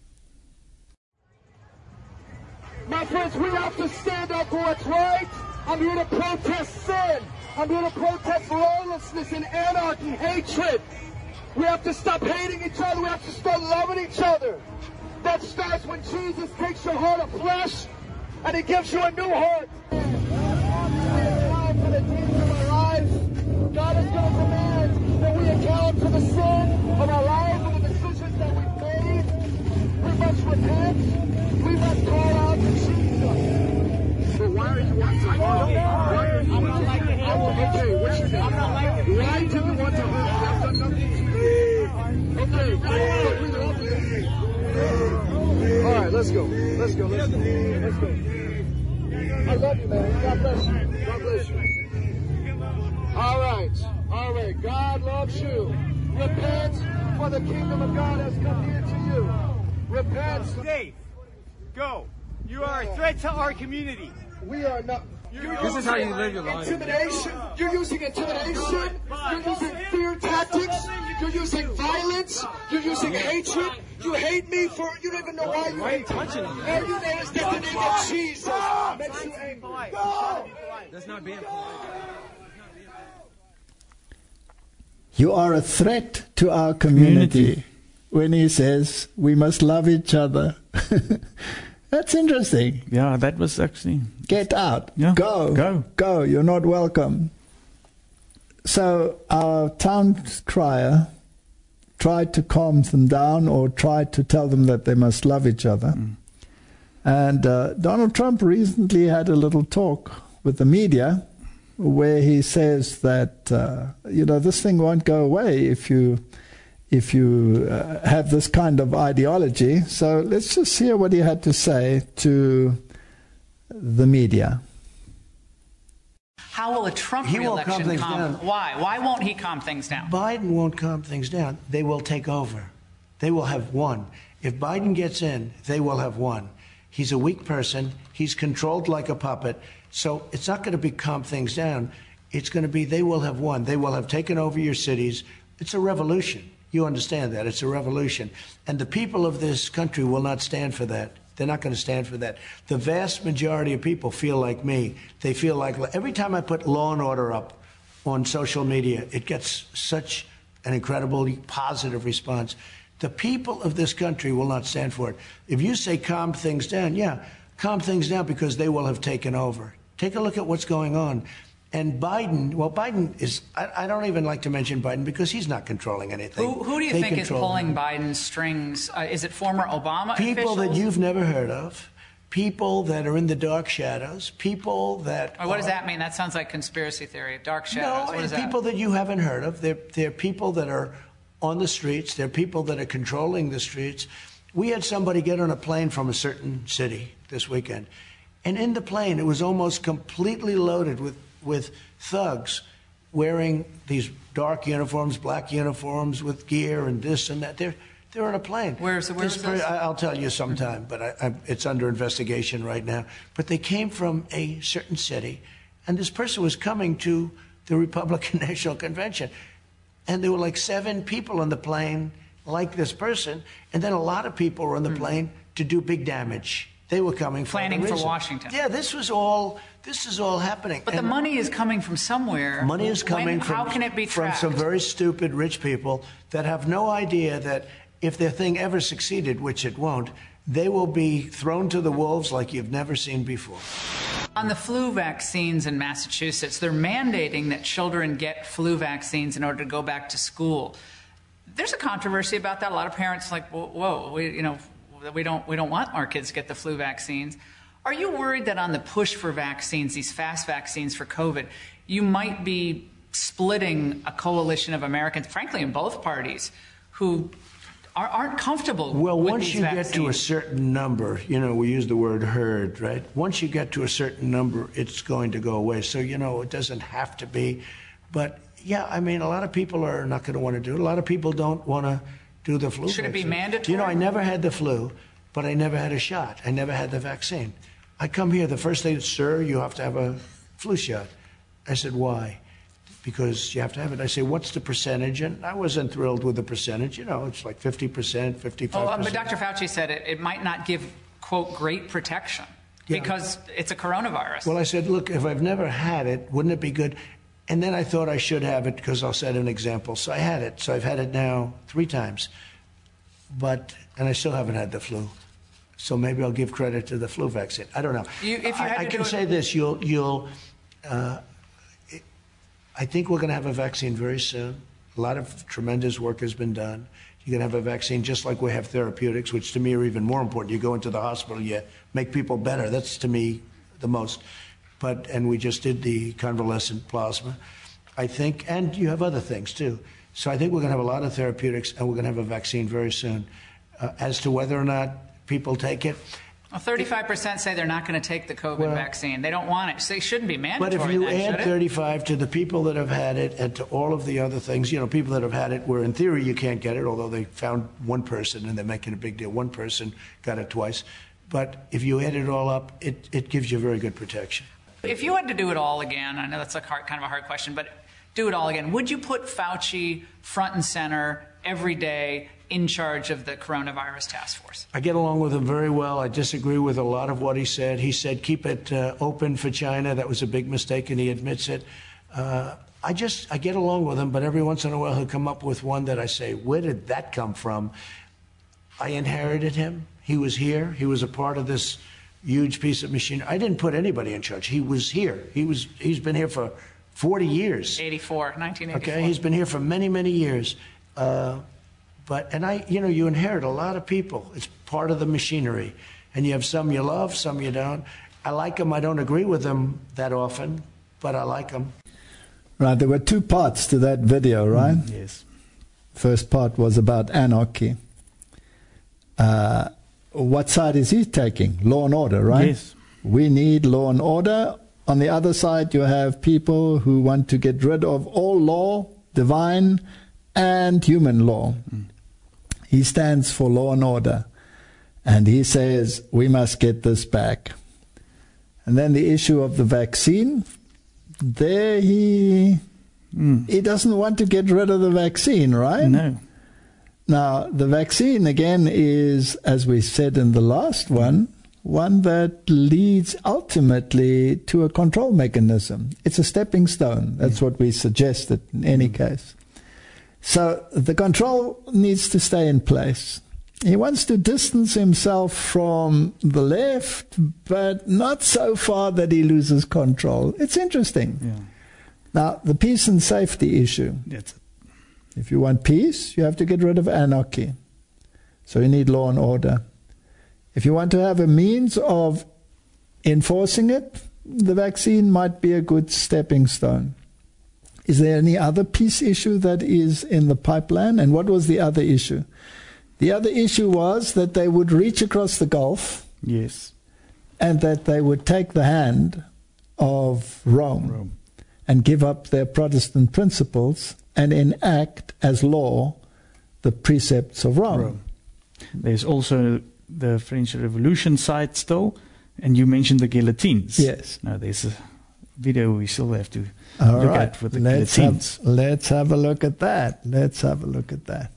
My friends, we have to stand up for what's right. I'm here to protest sin. I'm here to protest lawlessness and anarchy, hatred. We have to stop hating each other. We have to start loving each other. That starts when Jesus takes your heart of flesh and he gives you a new heart. For the deeds of our lives, God is going to command that we account for the sin of our lives and the decisions that we've made. We must repent. We must call out to Jesus. So why are you wanting to hurt me? I'm not like it. Okay, what's your name? I'm not like it. Why do you want to hurt me? I've done nothing to you. Okay, but we love you. All right, let's go. Let's go. Let's go. Let's go. I love you, man. God bless you. God bless you. All right. All right. God loves you. Repent, for the kingdom of God has come near to you. Repent. Safe. Go. You are a threat to our community. We are not. You're this is how you live your life. Intimidation. You're using intimidation. You're using fear tactics. You're using violence. You're using hatred. You hate me for, you don't even know why you hate me. All you know is that the name of Jesus makes you angry. That's not being polite. You are a threat to our community, Community. when he says we must love each other. That's interesting. Yeah, that was actually... Get out. Yeah, Go. go. Go. You're not welcome. So our town crier tried to calm them down or tried to tell them that they must love each other. Mm. And uh, Donald Trump recently had a little talk with the media where he says that, uh, you know, this thing won't go away if you... if you uh, have this kind of ideology. So let's just hear what he had to say to the media. How will a Trump He won't re-election calm things calm? down. Why? Why won't he calm things down? Biden won't calm things down. They will take over. They will have won. If Biden gets in, they will have won. He's a weak person. He's controlled like a puppet. So it's not going to be calm things down. It's going to be they will have won. They will have taken over your cities. It's a revolution. You understand that. It's a revolution. And the people of this country will not stand for that. They're not going to stand for that. The vast majority of people feel like me. They feel like every time I put Law and Order up on social media, it gets such an incredibly positive response. The people of this country will not stand for it. If you say calm things down, yeah, calm things down because they will have taken over. Take a look at what's going on. And Biden, well, Biden is, I, I don't even like to mention Biden because he's not controlling anything. Who, who do you They think is control pulling him. Biden's strings? Uh, is it former Obama People officials? that you've never heard of, people that are in the dark shadows, people that Or what does are- that mean? That sounds like conspiracy theory. Dark shadows. No, what is and that? people that you haven't heard of. They're, they're people that are on the streets. They're people that are controlling the streets. We had somebody get on a plane from a certain city this weekend. And in the plane, it was almost completely loaded with, with thugs wearing these dark uniforms, black uniforms with gear and this and that. They're, they're on a plane. Where's- where's This per- this? I- I'll tell you sometime, but I, I, it's under investigation right now. But they came from a certain city, and this person was coming to the Republican National Convention. And there were like seven people on the plane like this person, and then a lot of people were on the plane to do big damage. They were coming for Planning the for reason. Washington. Yeah, this was all. This is all happening. But the And money is coming from somewhere. money is coming When, from How can it be from tracked? some very stupid rich people that have no idea that if their thing ever succeeded, which it won't, they will be thrown to the wolves like you've never seen before. On the flu vaccines in Massachusetts, they're mandating that children get flu vaccines in order to go back to school. There's a controversy about that. A lot of parents are like, whoa, whoa we, you know, we don't, we don't want our kids to get the flu vaccines. Are you worried that on the push for vaccines, these fast vaccines for COVID, you might be splitting a coalition of Americans, frankly, in both parties, who are, aren't comfortable Well, with once these you vaccines? get to a certain number, you know, we use the word herd, right? Once you get to a certain number, it's going to go away. So, you know, it doesn't have to be. But, yeah, I mean, a lot of people are not going to want to do it. A lot of people don't want to do the flu Should it be vaccine. mandatory? You know, I never had the flu, but I never had a shot. I never had the vaccine. I come here, the first day, sir, you have to have a flu shot. I said, why? Because you have to have it. I say, what's the percentage? And I wasn't thrilled with the percentage. You know, it's like fifty percent, fifty-five percent. Oh, um, but Doctor Fauci said it, it might not give, quote, great protection. Yeah. because it's a coronavirus. Well, I said, look, if I've never had it, wouldn't it be good? And then I thought I should have it because I'll set an example. So I had it. So I've had it now three times. But, and I still haven't had the flu. So maybe I'll give credit to the flu vaccine. I don't know. You, if you had I, I to can do it- say this, you'll, you'll, uh, it, I think we're going to have a vaccine very soon. A lot of tremendous work has been done. You're going to have a vaccine just like we have therapeutics, which to me are even more important. You go into the hospital, you make people better. That's to me the most. But, and we just did the convalescent plasma, I think, and you have other things too. So I think we're going to have a lot of therapeutics and we're going to have a vaccine very soon. Uh, as to whether or not people take it. Well, thirty-five percent say they're not going to take the COVID Well, vaccine. They don't want it. So it shouldn't be mandatory. But if you then, add should it? thirty-five to the people that have had it and to all of the other things, you know, people that have had it where in theory you can't get it, although they found one person and they're making a big deal. One person got it twice. But if you add it all up, it, it gives you very good protection. If you had to do it all again, I know that's a hard, kind of a hard question, but do it all again, would you put Fauci front and center every day in charge of the coronavirus task force? I get along with him very well. I disagree with a lot of what he said. He said keep it uh, open for China. That was a big mistake, and he admits it. Uh, I just I get along with him, but every once in a while he'll come up with one that I say, where did that come from? I inherited him. He was here. He was a part of this huge piece of machinery. I didn't put anybody in charge. He was here. He was. He's been here for forty years. eighty-four, nineteen eighty-four. Okay, he's been here for many, many years. Uh, But, and I, you know, you inherit a lot of people. It's part of the machinery. And you have some you love, some you don't. I like them. I don't agree with them that often, but I like them. Right, there were two parts to that video, right? Mm, yes. First part was about anarchy. Uh, what side is he taking? Law and order, right? Yes. We need law and order. On the other side, you have people who want to get rid of all law, divine and human law. Mm. He stands for law and order. And he says, we must get this back. And then the issue of the vaccine, there he, mm. he doesn't want to get rid of the vaccine, right? No. Now, the vaccine, again, is, as we said in the last one, one that leads ultimately to a control mechanism. It's a stepping stone. That's yeah. what we suggested in any mm. case. So the control needs to stay in place. He wants to distance himself from the left, but not so far that he loses control. It's interesting. Yeah. Now, the peace and safety issue. That's it. If you want peace, you have to get rid of anarchy. So you need law and order. If you want to have a means of enforcing it, the vaccine might be a good stepping stone. Is there any other peace issue that is in the pipeline? And what was the other issue? The other issue was that they would reach across the Gulf. Yes. And that they would take the hand of Rome, Rome. and give up their Protestant principles and enact as law the precepts of Rome. Rome. There's also the French Revolution side still, and you mentioned the guillotines. Yes. Now there's a video we still have to All look right. at with the let's guillotines. Have, let's have a look at that. Let's have a look at that.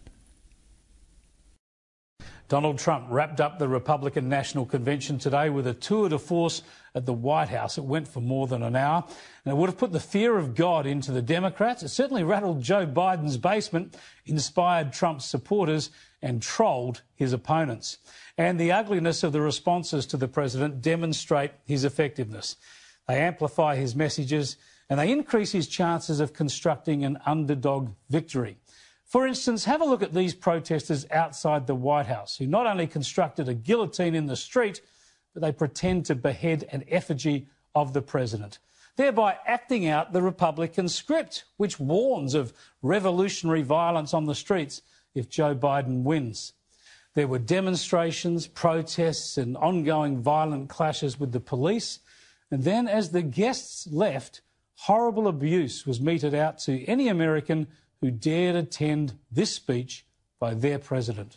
Donald Trump wrapped up the Republican National Convention today with a tour de force at the White House. It went for more than an hour, and it would have put the fear of God into the Democrats. It certainly rattled Joe Biden's basement, inspired Trump's supporters, and trolled his opponents. And the ugliness of the responses to the president demonstrate his effectiveness. They amplify his messages, and they increase his chances of constructing an underdog victory. For instance, have a look at these protesters outside the White House, who not only constructed a guillotine in the street, but they pretend to behead an effigy of the president, thereby acting out the Republican script, which warns of revolutionary violence on the streets if Joe Biden wins. There were demonstrations, protests, and ongoing violent clashes with the police. And then, as the guests left, horrible abuse was meted out to any American who dared attend this speech by their president.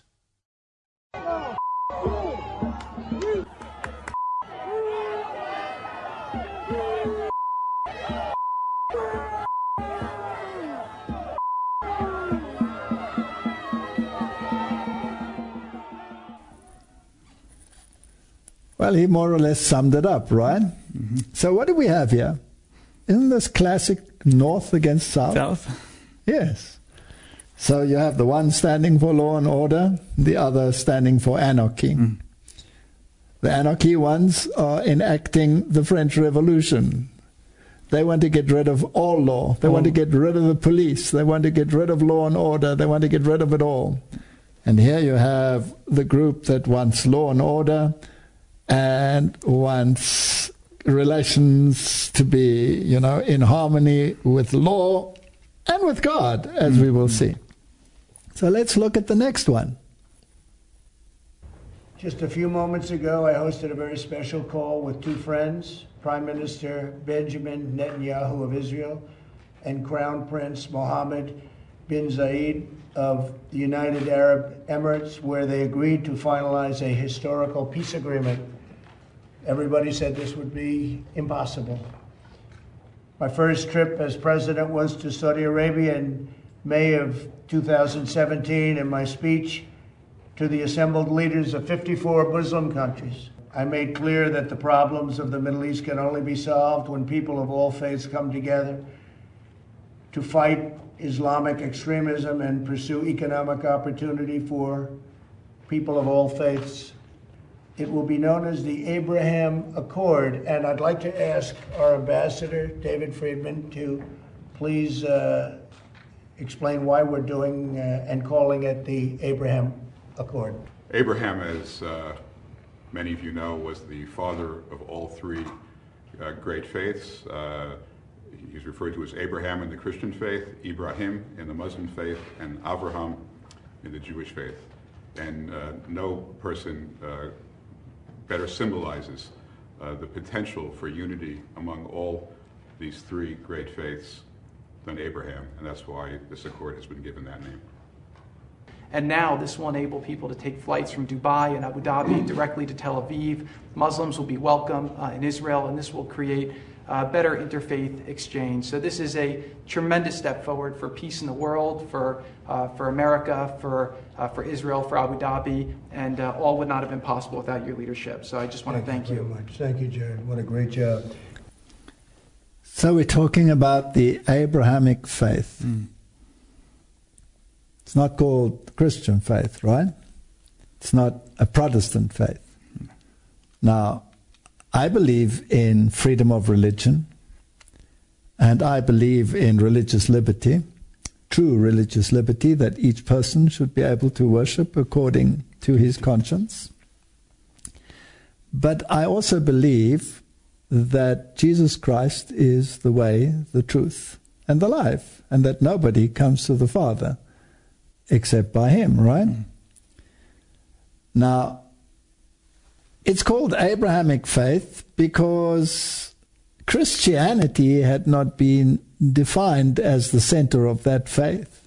Well, he more or less summed it up, right? Mm-hmm. So what do we have here? Isn't this classic North against South? South. Yes. So you have the one standing for law and order, the other standing for anarchy. Mm. The anarchy ones are enacting the French Revolution. They want to get rid of all law. They oh. want to get rid of the police. They want to get rid of law and order. They want to get rid of it all. And here you have the group that wants law and order and wants relations to be, you know, in harmony with law and with God, as mm-hmm. we will see. So let's look at the next one. Just a few moments ago, I hosted a very special call with two friends, Prime Minister Benjamin Netanyahu of Israel and Crown Prince Mohammed bin Zayed of the United Arab Emirates, where they agreed to finalize a historical peace agreement. Everybody said this would be impossible. My first trip as president was to Saudi Arabia in May of two thousand seventeen, and my speech to the assembled leaders of fifty-four Muslim countries. I made clear that the problems of the Middle East can only be solved when people of all faiths come together to fight Islamic extremism and pursue economic opportunity for people of all faiths. It will be known as the Abraham Accord, and I'd like to ask our ambassador, David Friedman, to please uh, explain why we're doing uh, and calling it the Abraham Accord. Abraham, as uh, many of you know, was the father of all three uh, great faiths. Uh, he's referred to as Abraham in the Christian faith, Ibrahim in the Muslim faith, and Avraham in the Jewish faith. And uh, no person uh, better symbolizes uh, the potential for unity among all these three great faiths than Abraham, and that's why this accord has been given that name. And now this will enable people to take flights from Dubai and Abu Dhabi directly to Tel Aviv. Muslims will be welcome uh, in Israel, and this will create uh, better interfaith exchange. So this is a tremendous step forward for peace in the world, for uh, for America, for uh, for Israel, for Abu Dhabi, and uh, all would not have been possible without your leadership. So I just want thank to thank you. you. Very much. Thank you, Jared. What a great job. So we're talking about the Abrahamic faith. Mm. It's not called Christian faith, right? It's not a Protestant faith. Mm. Now, I believe in freedom of religion, and I believe in religious liberty, true religious liberty, that each person should be able to worship according to his conscience. But I also believe that Jesus Christ is the way, the truth, and the life, and that nobody comes to the Father except by him, right? Mm. Now, it's called Abrahamic faith because Christianity had not been defined as the center of that faith.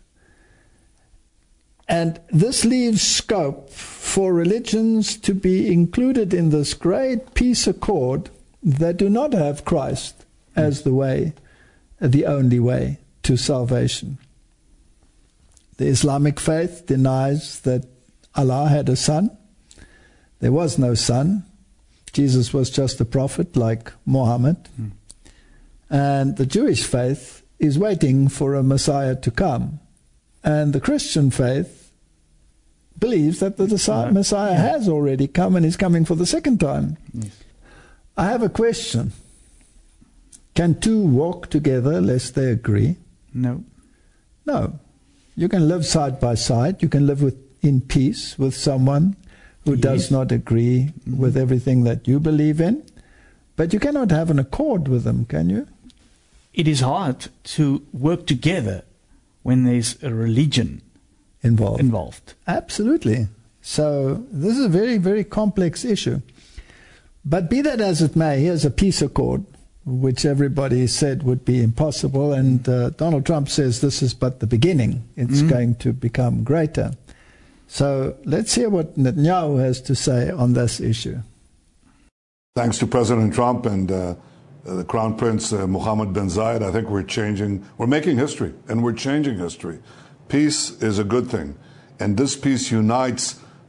And this leaves scope for religions to be included in this great peace accord that do not have Christ as the way, the only way to salvation. The Islamic faith denies that Allah had a son. There was no son. Jesus was just a prophet like Muhammad. Mm. And the Jewish faith is waiting for a Messiah to come. And the Christian faith believes that the Messiah, Messiah yeah. has already come and is coming for the second time. Yes. I have a question. Can two walk together lest they agree? No. No. You can live side by side. You can live with, in peace with someone who yes. does not agree mm-hmm. with everything that you believe in. But you cannot have an accord with them, can you? It is hard to work together when there's a religion involved. involved. Absolutely. So this is a very, very complex issue. But be that as it may, here's a peace accord, which everybody said would be impossible. And uh, Donald Trump says this is but the beginning. It's mm-hmm. going to become greater. So let's hear what Netanyahu has to say on this issue. Thanks to President Trump and uh, the Crown Prince uh, Mohammed bin Zayed, I think we're changing, we're making history, and we're changing history. Peace is a good thing, and this peace unites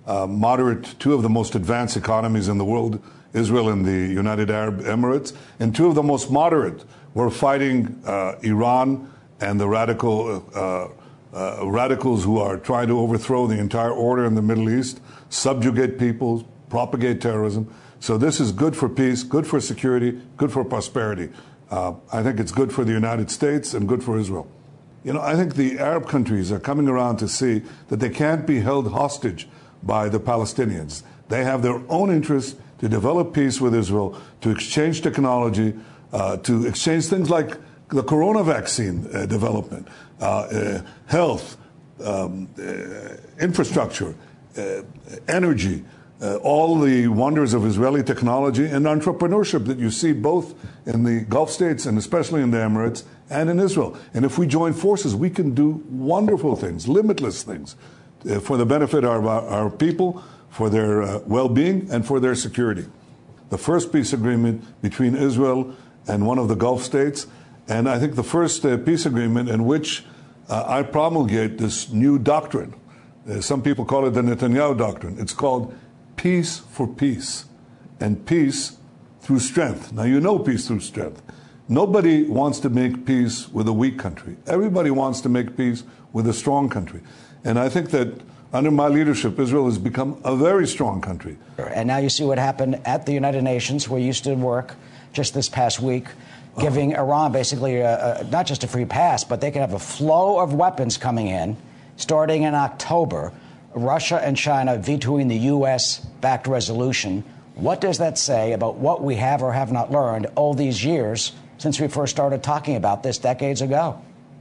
uh, moderate, two of the most advanced economies in the world, Israel and the United Arab Emirates, and two of the most moderate. We're fighting uh, Iran and the radical uh, uh, radicals who are trying to overthrow the entire order in the Middle East, subjugate peoples, propagate terrorism. So this is good for peace, good for security, good for prosperity. Uh, I think it's good for the United States and good for Israel. You know, I think the Arab countries are coming around to see that they can't be held hostage by the Palestinians. They have their own interests to develop peace with Israel, to exchange technology, uh, to exchange things like the corona vaccine uh, development, uh, uh, health, um, uh, infrastructure, uh, energy, uh, all the wonders of Israeli technology and entrepreneurship that you see both in the Gulf states and especially in the Emirates and in Israel. And if we join forces, we can do wonderful things, limitless things, uh, for the benefit of our, our people, for their uh, well-being, and for their security. The first peace agreement between Israel and one of the Gulf states, and I think the first uh, peace agreement in which uh, I promulgate this new doctrine. Uh, some people call it the Netanyahu doctrine. It's called peace for peace, and peace through strength. Now, you know peace through strength. Nobody wants to make peace with a weak country. Everybody wants to make peace with a strong country. And I think that under my leadership, Israel has become a very strong country. And now you see what happened at the United Nations, where you stood work just this past week, giving uh-huh. Iran basically a, a, not just a free pass, but they can have a flow of weapons coming in starting in October. Russia and China vetoing the U S-backed resolution. What does that say about what we have or have not learned all these years since we first started talking about this decades ago?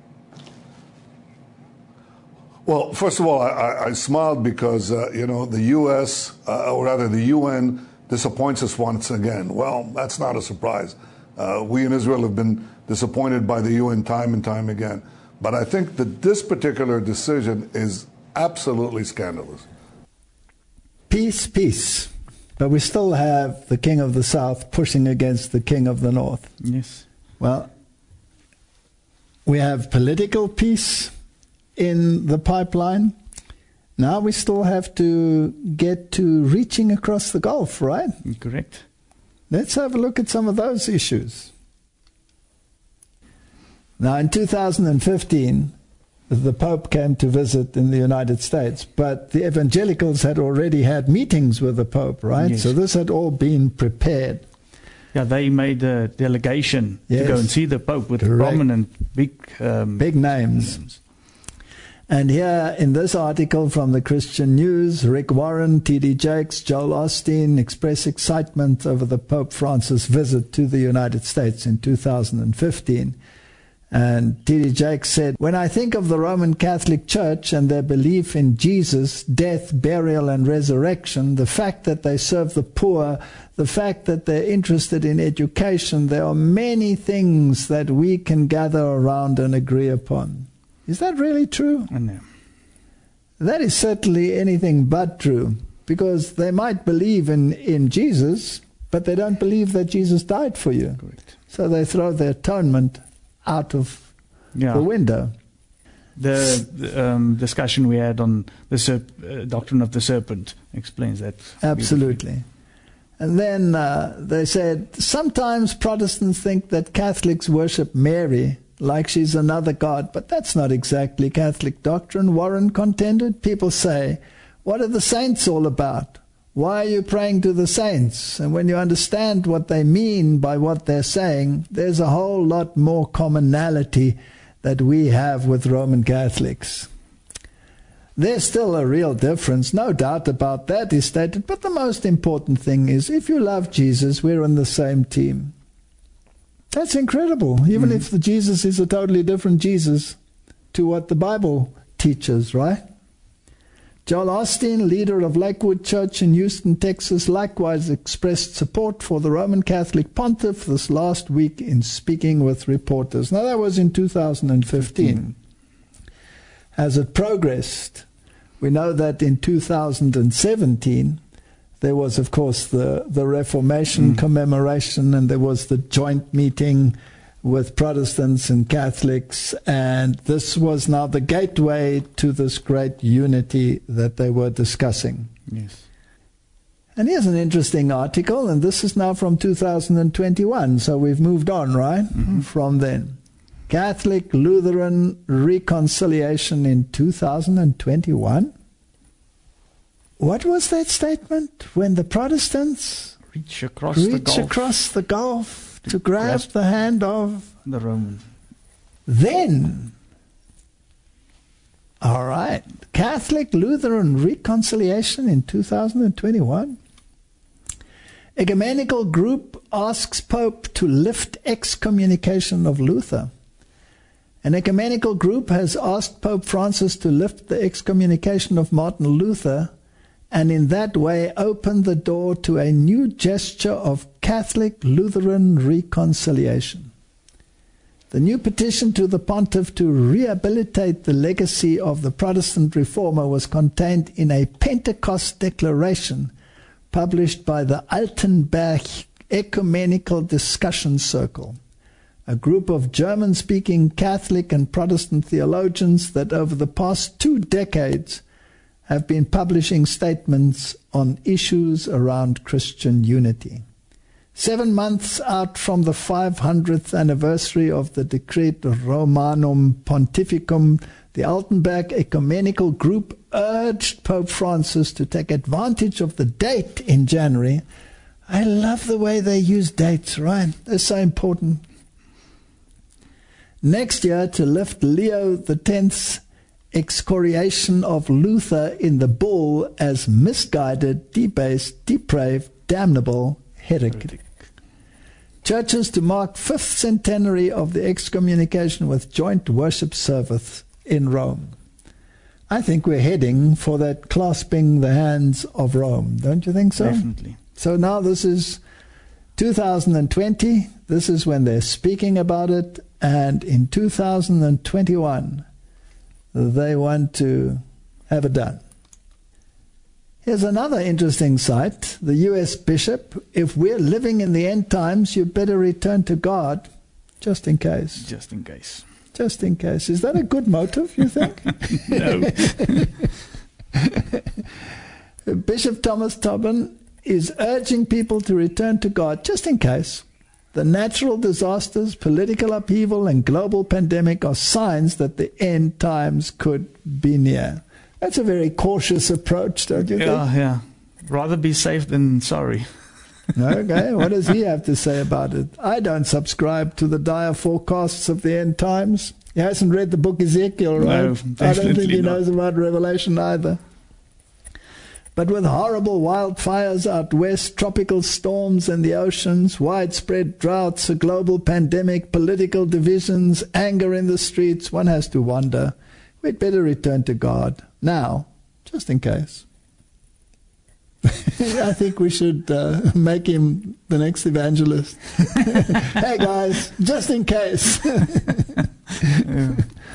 Well, first of all, I, I smiled because, uh, you know, the U S, uh, or rather the U N, disappoints us once again. Well, that's not a surprise. Uh, we in Israel have been disappointed by the U N time and time again. But I think that this particular decision is absolutely scandalous. Peace, peace. But we still have the king of the south pushing against the king of the north. Yes. Well, we have political peace in the pipeline. Now we still have to get to reaching across the Gulf, right? Correct. Let's have a look at some of those issues. Now, in two thousand fifteen, the Pope came to visit in the United States, but the evangelicals had already had meetings with the Pope, right? Yes. So this had all been prepared. Yeah, they made a delegation yes. to go and see the Pope with Correct. prominent, big... Um, big names. names. And here in this article from the Christian News, Rick Warren, T D Jakes, Joel Osteen express excitement over the Pope Francis' visit to the United States in two thousand fifteen. And T D Jakes said, "When I think of the Roman Catholic Church and their belief in Jesus, death, burial, and resurrection, the fact that they serve the poor, the fact that they're interested in education, there are many things that we can gather around and agree upon." Is that really true? No. That is certainly anything but true, because they might believe in, in Jesus, but they don't believe that Jesus died for you. Correct. So they throw the atonement out of yeah. the window. The, the um, discussion we had on the serp- uh, doctrine of the serpent explains that. Absolutely. And then uh, they said, sometimes Protestants think that Catholics worship Mary like she's another god, but that's not exactly Catholic doctrine, Warren contended. People say, what are the saints all about? Why are you praying to the saints? And when you understand what they mean by what they're saying, there's a whole lot more commonality that we have with Roman Catholics. There's still a real difference, no doubt about that, he stated, but the most important thing is, if you love Jesus, we're on the same team. That's incredible, even mm-hmm. if the Jesus is a totally different Jesus to what the Bible teaches, right? Joel Osteen, leader of Lakewood Church in Houston, Texas, likewise expressed support for the Roman Catholic Pontiff this last week in speaking with reporters. Now, that was in two thousand fifteen. Mm-hmm. As it progressed, we know that in two thousand seventeen, there was, of course, the, the Reformation mm. commemoration, and there was the joint meeting with Protestants and Catholics, and this was now the gateway to this great unity that they were discussing. Yes. And here's an interesting article, and this is now from two thousand twenty-one, so we've moved on, right, mm-hmm. from then. Catholic Lutheran reconciliation in two thousand twenty-one. What was that statement? When the Protestants reach across reach the gulf, across the gulf to, to grab grasp the hand of the Romans. Then, all right, Catholic Lutheran reconciliation in two thousand twenty-one. Ecumenical group asks Pope to lift excommunication of Luther. An ecumenical group has asked Pope Francis to lift the excommunication of Martin Luther and in that way open the door to a new gesture of Catholic Lutheran reconciliation. The new petition to the pontiff to rehabilitate the legacy of the Protestant reformer was contained in a Pentecost declaration published by the Altenberg Ecumenical Discussion Circle, a group of German-speaking Catholic and Protestant theologians that over the past two decades have been publishing statements on issues around Christian unity. Seven months out from the five hundredth anniversary of the Decreet Romanum Pontificum, the Altenberg Ecumenical Group urged Pope Francis to take advantage of the date in January. I love the way they use dates, right? They're so important. Next year to lift Leo the tenth's excoriation of Luther in the bull as misguided, debased, depraved, damnable heretic. heretic. Churches to mark fifth centenary of the excommunication with joint worship service in Rome. I think we're heading for that clasping the hands of Rome. Don't you think so? Definitely. So now this is two thousand twenty. This is when they're speaking about it. And in two thousand twenty-one, they want to have it done. Here's another interesting site. The U S bishop, if we're living in the end times, you better return to God, just in case. Just in case. Just in case. Is that a good motive, you think? No. Bishop Thomas Tobin is urging people to return to God, just in case. The natural disasters, political upheaval, and global pandemic are signs that the end times could be near. That's a very cautious approach, don't you yeah, think? Yeah, rather be safe than sorry. Okay, what does he have to say about it? I don't subscribe to the dire forecasts of the end times. He hasn't read the book Ezekiel, right? No, I don't think he not. knows about Revelation either. But with horrible wildfires out west, tropical storms in the oceans, widespread droughts, a global pandemic, political divisions, anger in the streets, one has to wonder, we'd better return to God now, just in case. I think we should uh, make him the next evangelist. Hey guys, just in case. Yeah.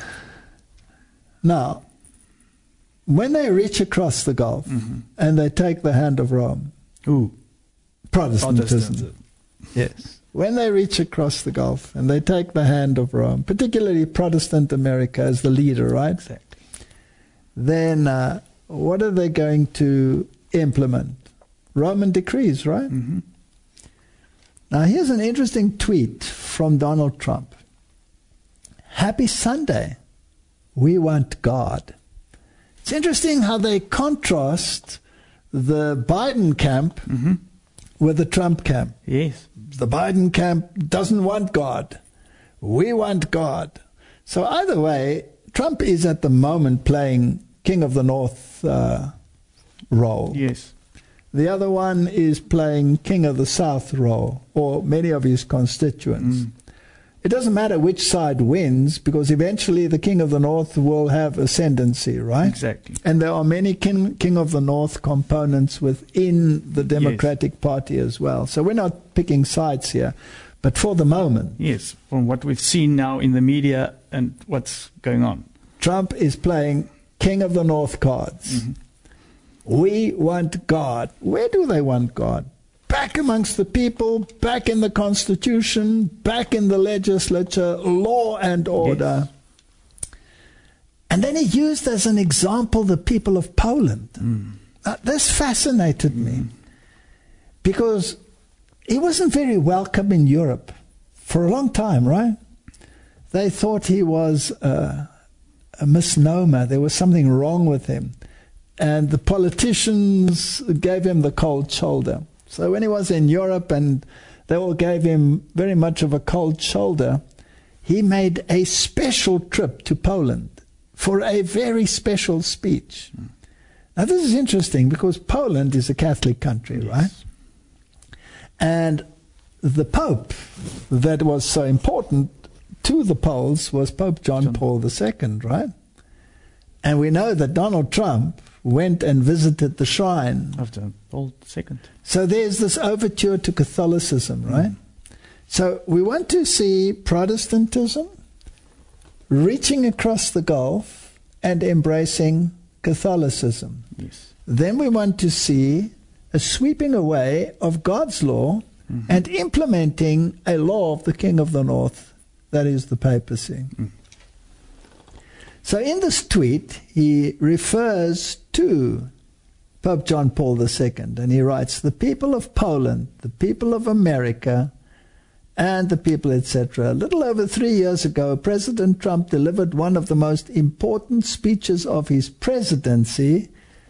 Now, when they reach across the gulf mm-hmm. and they take the hand of Rome, Ooh. Protestantism. Yes. When they reach across the gulf and they take the hand of Rome, particularly Protestant America as the leader, right? Exactly. Then uh, what are they going to implement? Roman decrees, right? Mm-hmm. Now here's an interesting tweet from Donald Trump. Happy Sunday. We want God. It's interesting how they contrast the Biden camp mm-hmm. with the Trump camp. Yes. The Biden camp doesn't want God. We want God. So either way, Trump is at the moment playing King of the North uh, role. Yes. The other one is playing King of the South role, or many of his constituents. Mm. It doesn't matter which side wins, because eventually the King of the North will have ascendancy, right? Exactly. And there are many King, King of the North components within the Democratic yes. Party as well. So we're not picking sides here. But for the moment... Yes, from what we've seen now in the media and what's going on. Trump is playing King of the North cards. Mm-hmm. We want God. Where do they want God? Back amongst the people, back in the Constitution, back in the legislature, law and order. Yes. And then he used as an example the people of Poland. Mm. Uh, this fascinated me because he wasn't very welcome in Europe for a long time, right? They thought he was uh, a misnomer. There was something wrong with him. And the politicians gave him the cold shoulder. So when he was in Europe and they all gave him very much of a cold shoulder, he made a special trip to Poland for a very special speech. Mm. Now this is interesting because Poland is a Catholic country, yes. right? And the Pope that was so important to the Poles was Pope John, John. Paul the Second, right? And we know that Donald Trump went and visited the shrine of John Paul the Second. So there's this overture to Catholicism, right? Mm. So we want to see Protestantism reaching across the gulf and embracing Catholicism. Yes. Then we want to see a sweeping away of God's law mm-hmm. and implementing a law of the King of the North, that is the papacy. Mm. So in this tweet, he refers to Pope John Paul the Second, and he writes, the people of Poland, the people of America, and the people, et cetera. A little over three years ago, President Trump delivered one of the most important speeches of his presidency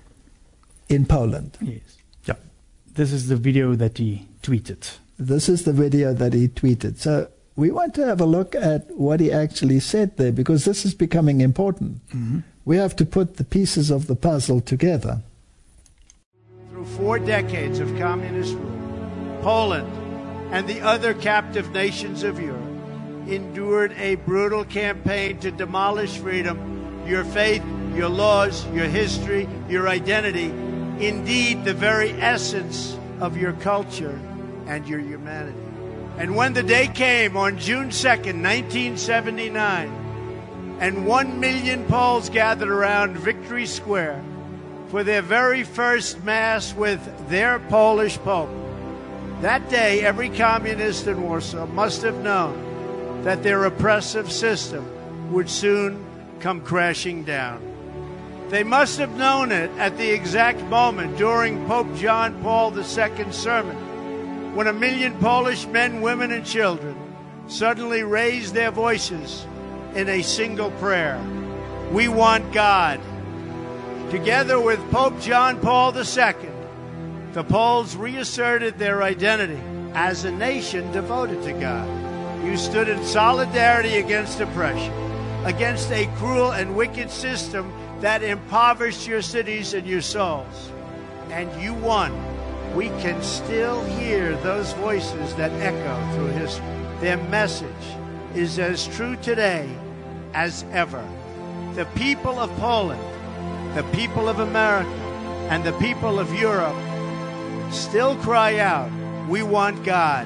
in Poland. Yes. Yeah. This is the video that he tweeted. This is the video that he tweeted. So we want to have a look at what he actually said there, because this is becoming important. Mm-hmm. We have to put the pieces of the puzzle together. Through four decades of communist rule, Poland and the other captive nations of Europe endured a brutal campaign to demolish freedom, your faith, your laws, your history, your identity, indeed the very essence of your culture and your humanity. And when the day came on June second, nineteen seventy-nine, and one million Poles gathered around Victory Square for their very first Mass with their Polish Pope, that day every communist in Warsaw must have known that their oppressive system would soon come crashing down. They must have known it at the exact moment during Pope John Paul the Second's sermon, when a million Polish men, women, and children suddenly raised their voices in a single prayer. We want God. Together with Pope John Paul the Second, the Poles reasserted their identity as a nation devoted to God. You stood in solidarity against oppression, against a cruel and wicked system that impoverished your cities and your souls. And you won. We can still hear those voices that echo through history. Their message is as true today as ever. The people of Poland, the people of America, and the people of Europe still cry out, we want God.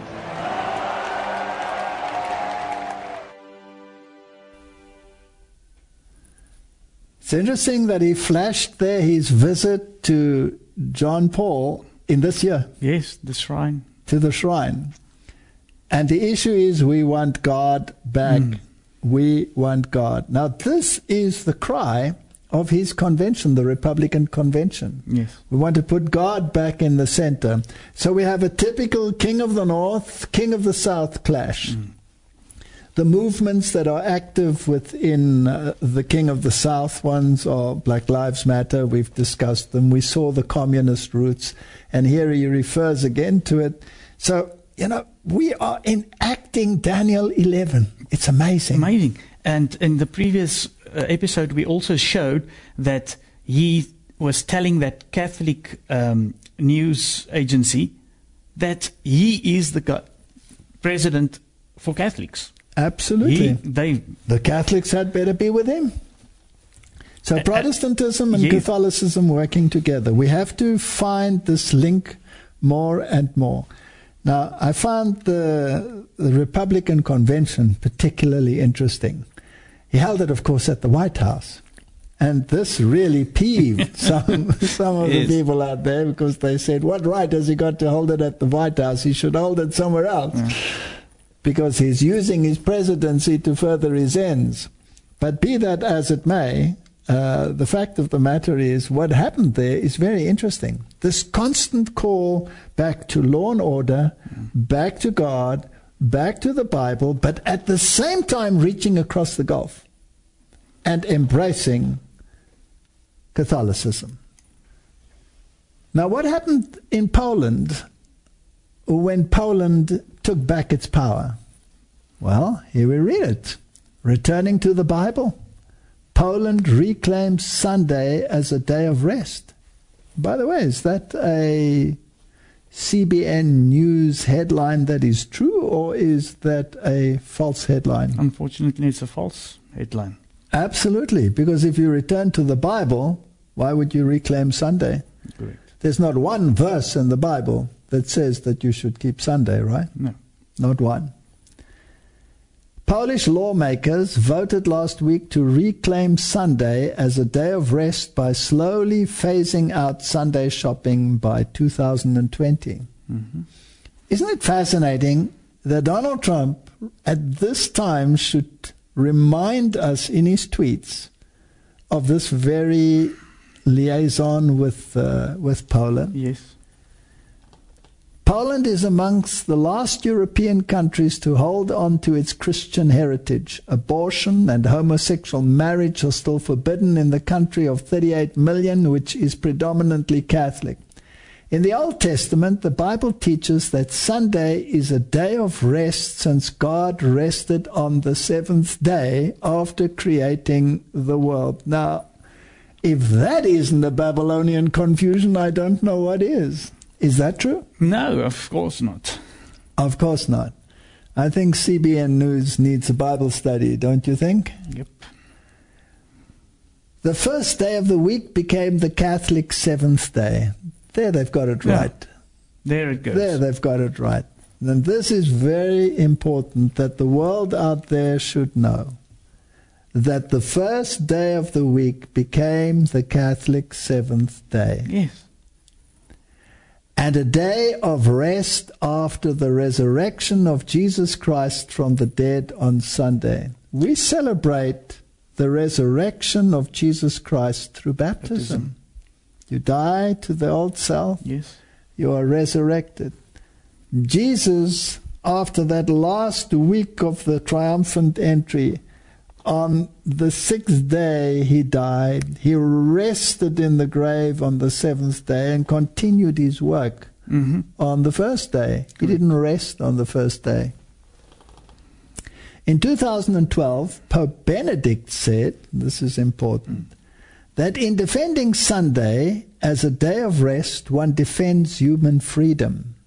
It's interesting that he flashed there his visit to John Paul in this year. Yes, the shrine. To the shrine. And the issue is we want God back. Mm. We want God. Now this is the cry of his convention, the Republican convention. Yes. We want to put God back in the center. So we have a typical King of the North, King of the South clash. Mm. The movements that are active within uh, the King of the South ones are Black Lives Matter. We've discussed them. We saw the communist roots. And here he refers again to it. So, you know, we are enacting Daniel eleven. It's amazing. Amazing. And in the previous uh, episode, we also showed that he was telling that Catholic um, news agency that he is the go- president for Catholics. Absolutely. He, they, the Catholics had better be with him. So uh, Protestantism and yeah. Catholicism working together. We have to find this link more and more. Now, I found the, the Republican convention particularly interesting. He held it, of course, at the White House. And this really peeved some, some of yes. the people out there, because they said, what right has he got to hold it at the White House? He should hold it somewhere else. Yeah. Because he's using his presidency to further his ends. But be that as it may, uh, the fact of the matter is what happened there is very interesting. This constant call back to law and order, mm. back to God, back to the Bible, but at the same time reaching across the gulf and embracing Catholicism. Now, what happened in Poland when Poland took back its power? Well, here we read it. Returning to the Bible, Poland reclaims Sunday as a day of rest. By the way, is that a C B N News headline that is true, or is that a false headline? Unfortunately, it's a false headline. Absolutely, because if you return to the Bible, why would you reclaim Sunday? Correct. There's not one verse in the Bible that says that you should keep Sunday, right? No. Not one. Polish lawmakers voted last week to reclaim Sunday as a day of rest by slowly phasing out Sunday shopping by two thousand twenty. Mm-hmm. Isn't it fascinating that Donald Trump at this time should remind us in his tweets of this very liaison with uh, with Poland? Yes. Poland is amongst the last European countries to hold on to its Christian heritage. Abortion and homosexual marriage are still forbidden in the country of thirty-eight million, which is predominantly Catholic. In the Old Testament, the Bible teaches that Sunday is a day of rest since God rested on the seventh day after creating the world. Now, if that isn't a Babylonian confusion, I don't know what is. Is that true? No, of course not. Of course not. I think C B N News needs a Bible study, don't you think? Yep. The first day of the week became the Catholic seventh day. There they've got it Yeah. right. There it goes. There they've got it right. And this is very important that the world out there should know that the first day of the week became the Catholic seventh day. Yes. And a day of rest after the resurrection of Jesus Christ from the dead on Sunday. We celebrate the resurrection of Jesus Christ through baptism. baptism. You die to the old self. Yes. You are resurrected. Jesus, after that last week of the triumphant entry, on the sixth day he died. He rested in the grave on the seventh day and continued his work mm-hmm. on the first day. He didn't rest on the first day. In two thousand twelve, Pope Benedict said, this is important, that in defending Sunday as a day of rest, one defends human freedom.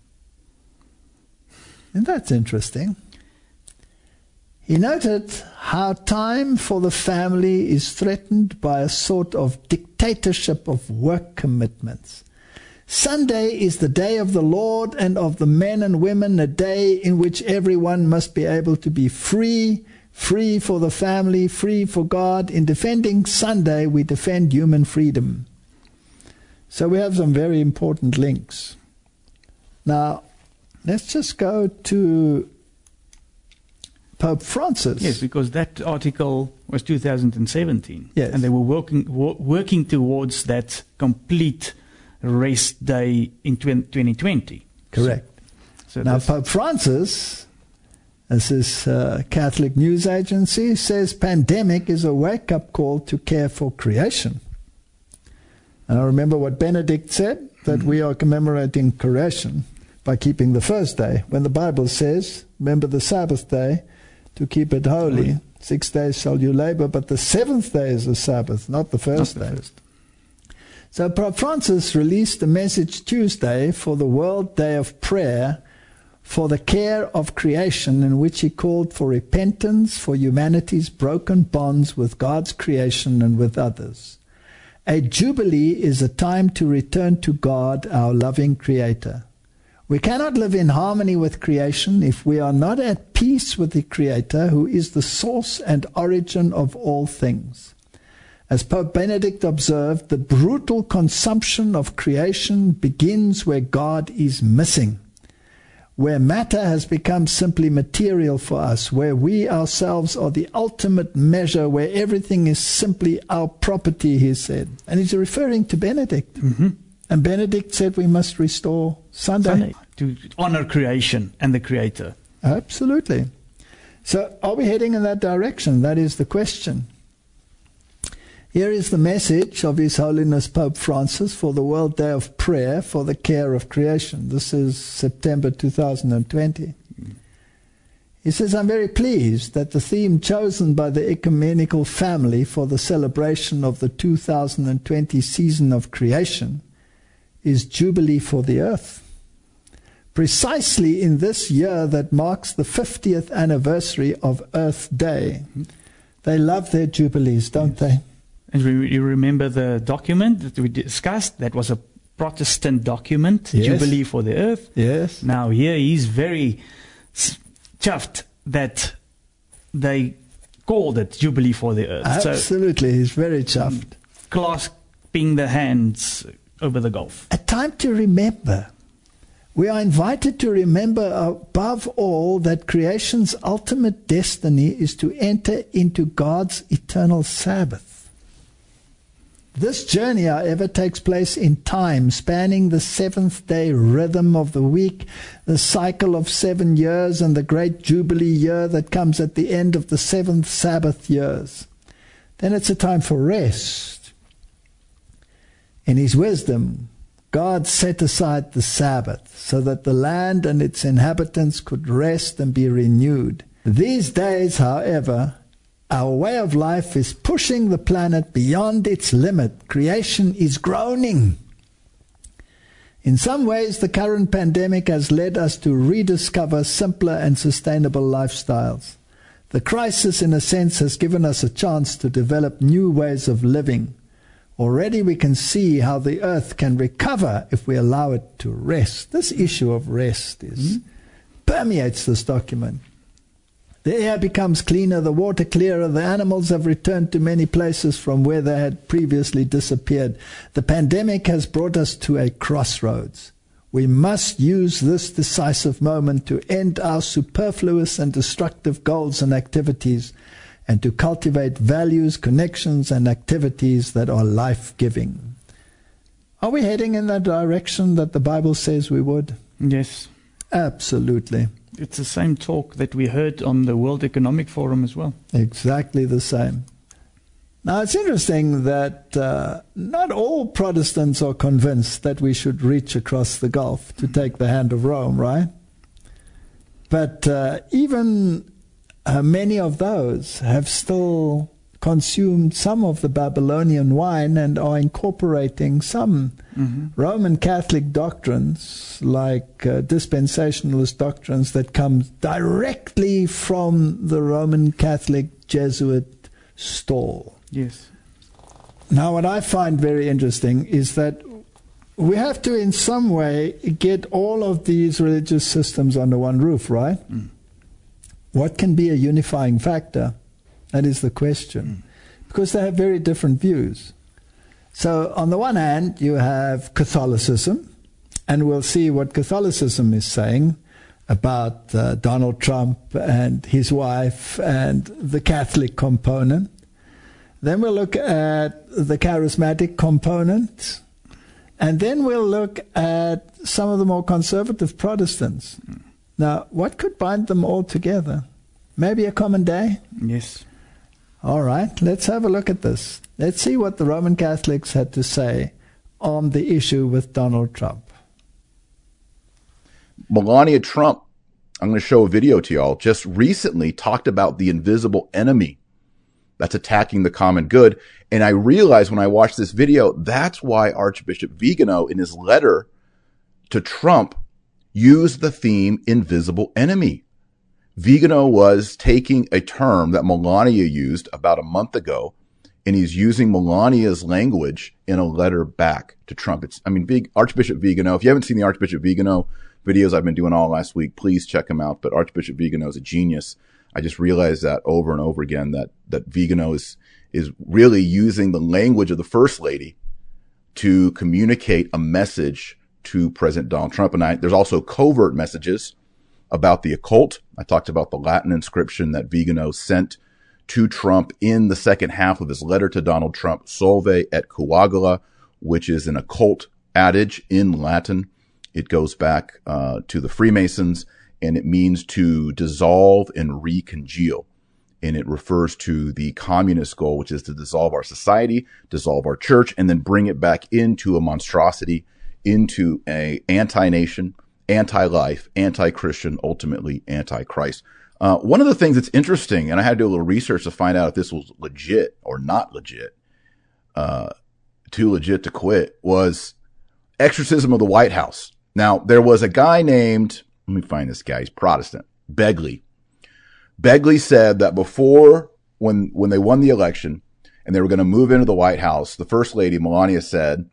And that's interesting. He noted how time for the family is threatened by a sort of dictatorship of work commitments. Sunday is the day of the Lord and of the men and women, a day in which everyone must be able to be free, free for the family, free for God. In defending Sunday, we defend human freedom. So we have some very important links. Now, let's just go to Pope Francis. Yes, because that article was two thousand seventeen. Yes. And they were working wo- working towards that complete rest day in twenty twenty. Correct. So, so now, Pope Francis, as his uh, Catholic news agency, says pandemic is a wake-up call to care for creation. And I remember what Benedict said, that mm-hmm. we are commemorating creation by keeping the first day, when the Bible says, remember the Sabbath day, to keep it holy. Mm. Six days shall you labor, but the seventh day is the Sabbath, not the first not the day. First. So Pope Francis released a message Tuesday for the World Day of Prayer for the care of creation, in which he called for repentance for humanity's broken bonds with God's creation and with others. A jubilee is a time to return to God, our loving Creator. We cannot live in harmony with creation if we are not at peace with the Creator, who is the source and origin of all things. As Pope Benedict observed, the brutal consumption of creation begins where God is missing. where matter has become simply material for us, where we ourselves are the ultimate measure, where everything is simply our property, he said. And he's referring to Benedict. Mm-hmm. And Benedict said we must restore Sunday. Sunday. To honor creation and the Creator. Absolutely. So are we heading in that direction? That is the question. Here is the message of His Holiness Pope Francis for the World Day of Prayer for the Care of Creation. This is September two thousand twenty. He says, I'm very pleased that the theme chosen by the ecumenical family for the celebration of the two thousand twenty season of creation is Jubilee for the Earth. Precisely in this year that marks the fiftieth anniversary of Earth Day. They love their jubilees, don't yes. they? And you remember the document that we discussed? That was a Protestant document, yes. Jubilee for the Earth. Yes. Now here he's very chuffed that they called it Jubilee for the Earth. Absolutely, so, he's very chuffed. Clasping the hands over the Gulf. A time to remember. We are invited to remember above all that creation's ultimate destiny is to enter into God's eternal Sabbath. This journey, however, takes place in time, spanning the seventh day rhythm of the week, the cycle of seven years, and the great Jubilee year that comes at the end of the seventh Sabbath years. Then it's a time for rest. In His wisdom, God set aside the Sabbath so that the land and its inhabitants could rest and be renewed. These days, however, our way of life is pushing the planet beyond its limit. Creation is groaning. In some ways, the current pandemic has led us to rediscover simpler and sustainable lifestyles. The crisis, in a sense, has given us a chance to develop new ways of living. Already we can see how the earth can recover if we allow it to rest. This issue of rest is, mm-hmm. permeates this document. The air becomes cleaner, the water clearer, the animals have returned to many places from where they had previously disappeared. The pandemic has brought us to a crossroads. We must use this decisive moment to end our superfluous and destructive goals and activities, and to cultivate values, connections, and activities that are life-giving. Are we heading in that direction that the Bible says we would? Yes. Absolutely. It's the same talk that we heard on the World Economic Forum as well. Exactly the same. Now, it's interesting that uh, not all Protestants are convinced that we should reach across the Gulf to take the hand of Rome, right? But uh, even uh, many of those have still consumed some of the Babylonian wine and are incorporating some mm-hmm. Roman Catholic doctrines, like uh, dispensationalist doctrines that come directly from the Roman Catholic Jesuit stall. Yes. Now, what I find very interesting is that we have to, in some way, get all of these religious systems under one roof, right? Mm. What can be a unifying factor? That is the question. Mm. Because they have very different views. So, on the one hand, you have Catholicism, and we'll see what Catholicism is saying about uh, Donald Trump and his wife and the Catholic component. Then we'll look at the charismatic component, and then we'll look at some of the more conservative Protestants. Mm. Now, what could bind them all together? Maybe a common day? Yes. All right, let's have a look at this. Let's see what the Roman Catholics had to say on the issue with Donald Trump. Melania Trump, I'm going to show a video to y'all, just recently talked about the invisible enemy that's attacking the common good. And I realized when I watched this video, that's why Archbishop Vigano, in his letter to Trump, used the theme invisible enemy. Vigano was taking a term that Melania used about a month ago, and he's using Melania's language in a letter back to Trump. It's, I mean, Vig, Archbishop Vigano, if you haven't seen the Archbishop Vigano videos I've been doing all last week, please check them out. But Archbishop Vigano is a genius. I just realized that over and over again, that, that Vigano is, is really using the language of the First Lady to communicate a message to President Donald Trump. And I, there's also covert messages about the occult. I talked about the Latin inscription that Vigano sent to Trump in the second half of his letter to Donald Trump, Solve et coagula, which is an occult adage in Latin. It goes back uh, to the Freemasons, and it means to dissolve and recongeal. And it refers to the communist goal, which is to dissolve our society, dissolve our church, and then bring it back into a monstrosity, into a anti-nation, anti-life, anti-Christian, ultimately anti-Christ. Uh, one of the things that's interesting, and I had to do a little research to find out if this was legit or not legit, uh, too legit to quit, was exorcism of the White House. Now, there was a guy named, let me find this guy, he's Protestant, Begley. Begley said that before, when, when they won the election and they were going to move into the White House, the First Lady, Melania, said,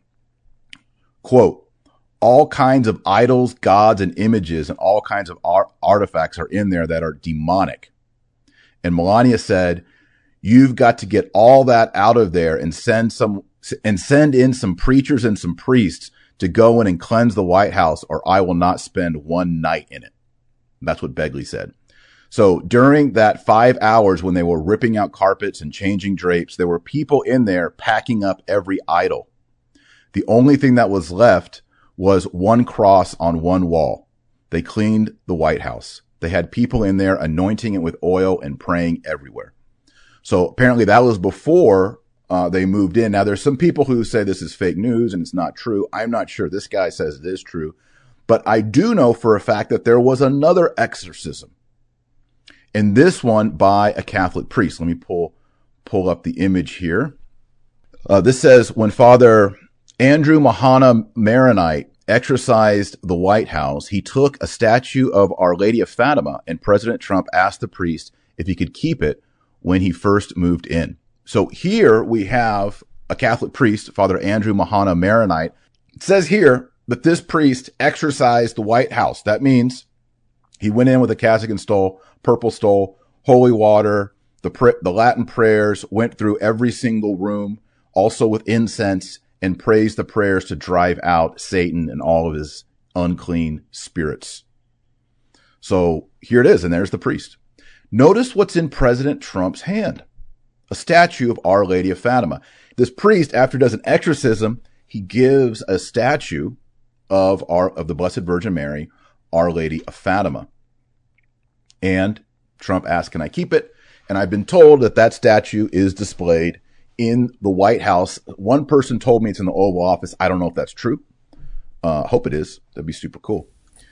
quote, all kinds of idols, gods, and images and all kinds of art- artifacts are in there that are demonic. And Melania said, you've got to get all that out of there and send some, and send in some preachers and some priests to go in and cleanse the White House, or I will not spend one night in it. That's what Begley said. So during that five hours when they were ripping out carpets and changing drapes, there were people in there packing up every idol. The only thing that was left was one cross on one wall. They cleaned the White House. They had people in there anointing it with oil and praying everywhere. So apparently that was before uh, they moved in. Now there's some people who say this is fake news and it's not true. I'm not sure. This guy says it is true. But I do know for a fact that there was another exorcism. And this one by a Catholic priest. Let me pull pull up the image here. Uh, this says, when Father Andrew Mahana Maronite exorcised the White House, he took a statue of Our Lady of Fatima, and President Trump asked the priest if he could keep it when he first moved in. So here we have a Catholic priest, Father Andrew Mahana Maronite. It says here that this priest exorcised the White House. That means he went in with a cassock and stole, purple stole, holy water, the pr- the Latin prayers, went through every single room, also with incense, and praised the prayers to drive out Satan and all of his unclean spirits. So here it is, and there's the priest. Notice what's in President Trump's hand. A statue of Our Lady of Fatima. This priest, after he does an exorcism, he gives a statue of our of the Blessed Virgin Mary, Our Lady of Fatima. And Trump asked, can I keep it? And I've been told that that statue is displayed in the White House. One person told me it's in the Oval Office. I don't know if that's true. Uh, hope it is. That'd be super cool.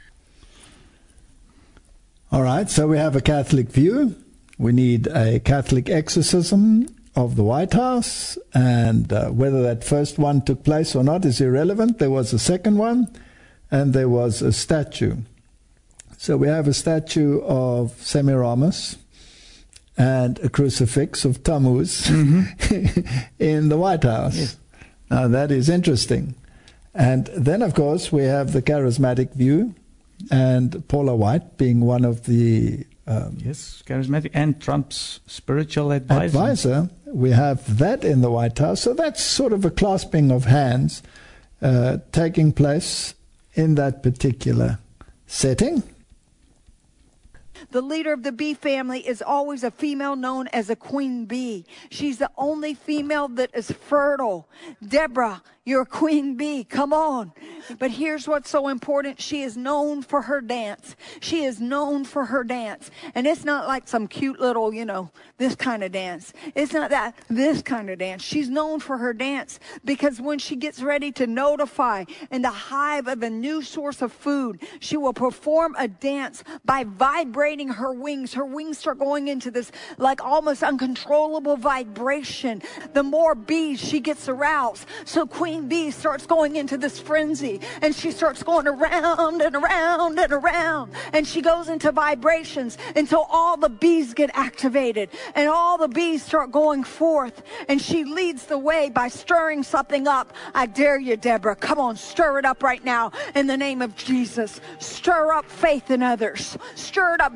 All right, so we have a Catholic view. We need a Catholic exorcism of the White House, and uh, whether that first one took place or not is irrelevant. There was a second one, and there was a statue. So we have a statue of Semiramis and a crucifix of Tammuz mm-hmm. in the White House. Yes. Now that is interesting. And then, of course, we have the charismatic view, and Paula White being one of the um, yes, charismatic and Trump's spiritual advisor. advisor. We have that in the White House. So that's sort of a clasping of hands uh, taking place in that particular setting. The leader of the bee family is always a female known as a queen bee. She's the only female that is fertile. Deborah, you're a queen bee. Come on. But here's what's so important. She is known for her dance. She is known for her dance. And it's not like some cute little, you know, this kind of dance. It's not that, this kind of dance. She's known for her dance because when she gets ready to notify in the hive of a new source of food, she will perform a dance by vibrating her wings. Her wings start going into this like almost uncontrollable vibration. The more bees she gets aroused. So Queen Bee starts going into this frenzy, and she starts going around and around and around, and she goes into vibrations until all the bees get activated and all the bees start going forth, and she leads the way by stirring something up. I dare you, Deborah. Come on, stir it up right now in the name of Jesus. Stir up faith in others. Stir it up. Do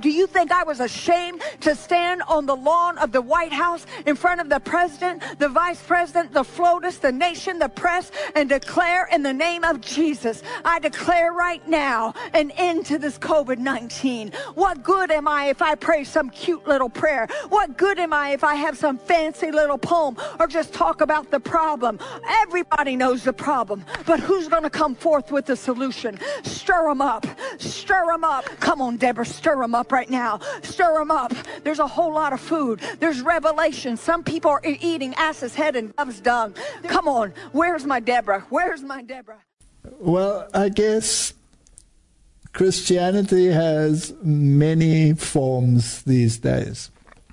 Do you think I was ashamed to stand on the lawn of the White House in front of the president, the vice president, the FLOTUS, the nation, the press, and declare in the name of Jesus, I declare right now an end to this COVID nineteen. What good am I if I pray some cute little prayer? What good am I if I have some fancy little poem or just talk about the problem? Everybody knows the problem, but who's going to come forth with the solution? Stir them up. Stir them up. Come on, Deborah, stir them up right now. Stir them up. There's a whole lot of food. There's revelation. Some people are eating ass's head and dove's dung. Come on. Where's my Deborah? Where's my Deborah? Well, I guess Christianity has many forms these days.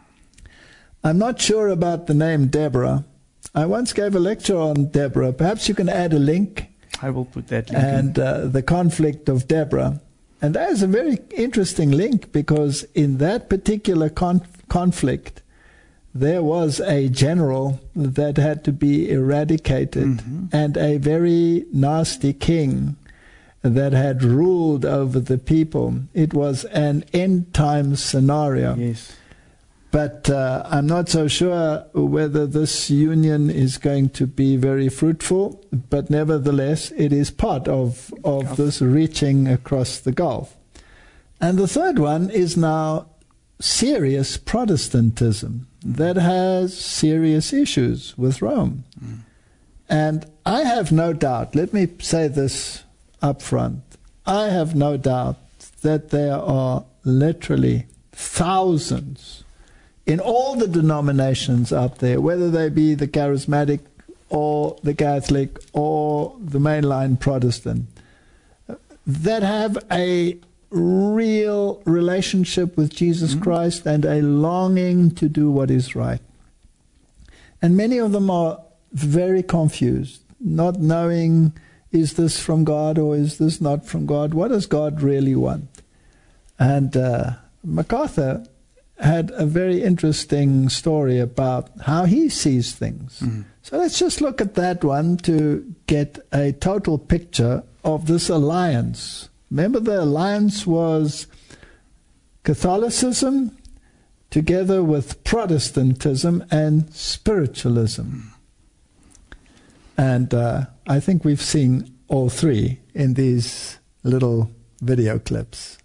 I'm not sure about the name Deborah. I once gave a lecture on Deborah. Perhaps you can add a link. I will put that link And uh, the conflict of Deborah. And that is a very interesting link, because in that particular con- conflict, there was a general that had to be eradicated, mm-hmm. and a very nasty king that had ruled over the people. It was an end-time scenario. Yes. But uh, I'm not so sure whether this union is going to be very fruitful, but nevertheless, it is part of, of this reaching across the Gulf. And the third one is now serious Protestantism that has serious issues with Rome. Mm. And I have no doubt, let me say this up front, I have no doubt that there are literally thousands in all the denominations out there, whether they be the charismatic or the Catholic or the mainline Protestant, that have a real relationship with Jesus mm-hmm. Christ and a longing to do what is right. And many of them are very confused, not knowing, is this from God or is this not from God? What does God really want? And uh, MacArthur had a very interesting story about how he sees things. Mm-hmm. So let's just look at that one to get a total picture of this alliance. Remember, the alliance was Catholicism together with Protestantism and spiritualism. And uh, I think we've seen all three in these little video clips.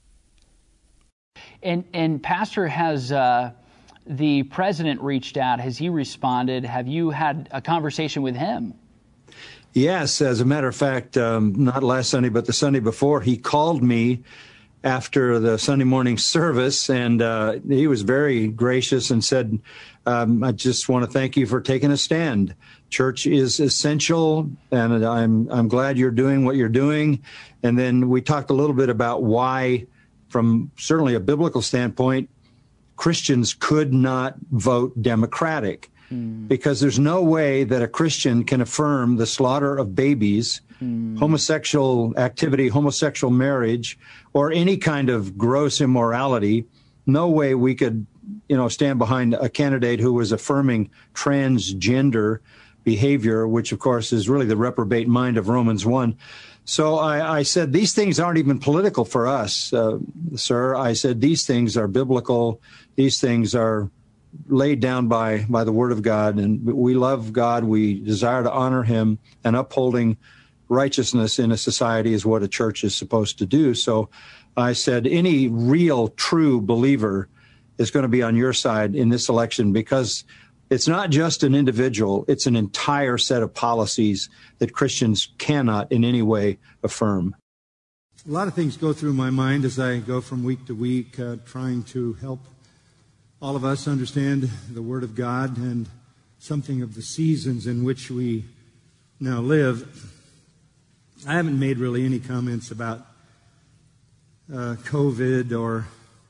And, and Pastor, has uh, the president reached out? Has he responded? Have you had a conversation with him? Yes, as a matter of fact, um, not last Sunday, but the Sunday before, he called me after the Sunday morning service, and uh, he was very gracious and said, um, I just want to thank you for taking a stand. Church is essential, and I'm I'm glad you're doing what you're doing. And then we talked a little bit about why, from certainly a biblical standpoint, Christians could not vote Democratic. Because there's no way that a Christian can affirm the slaughter of babies, mm. homosexual activity, homosexual marriage, or any kind of gross immorality. No way we could, you know, stand behind a candidate who was affirming transgender behavior, which, of course, is really the reprobate mind of Romans one. So I, I said, these things aren't even political for us, uh, sir. I said, these things are biblical. These things are laid down by, by the Word of God, and we love God. We desire to honor Him, and upholding righteousness in a society is what a church is supposed to do. So I said, any real, true believer is going to be on your side in this election, because it's not just an individual, it's an entire set of policies that Christians cannot in any way affirm. A lot of things go through my mind as I go from week to week, uh, trying to help all of us understand the Word of God and something of the seasons in which we now live. I haven't made really any comments about uh, COVID or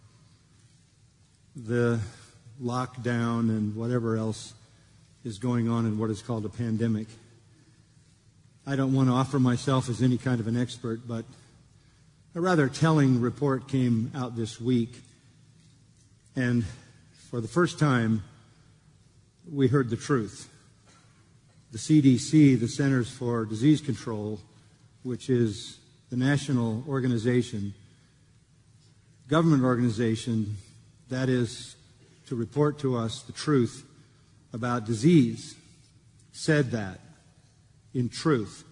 the lockdown and whatever else is going on in what is called a pandemic. I don't want to offer myself as any kind of an expert, but a rather telling report came out this week, and for the first time, we heard the truth. The C D C, the Centers for Disease Control, which is the national organization government organization that is to report to us the truth about disease said that, in truth,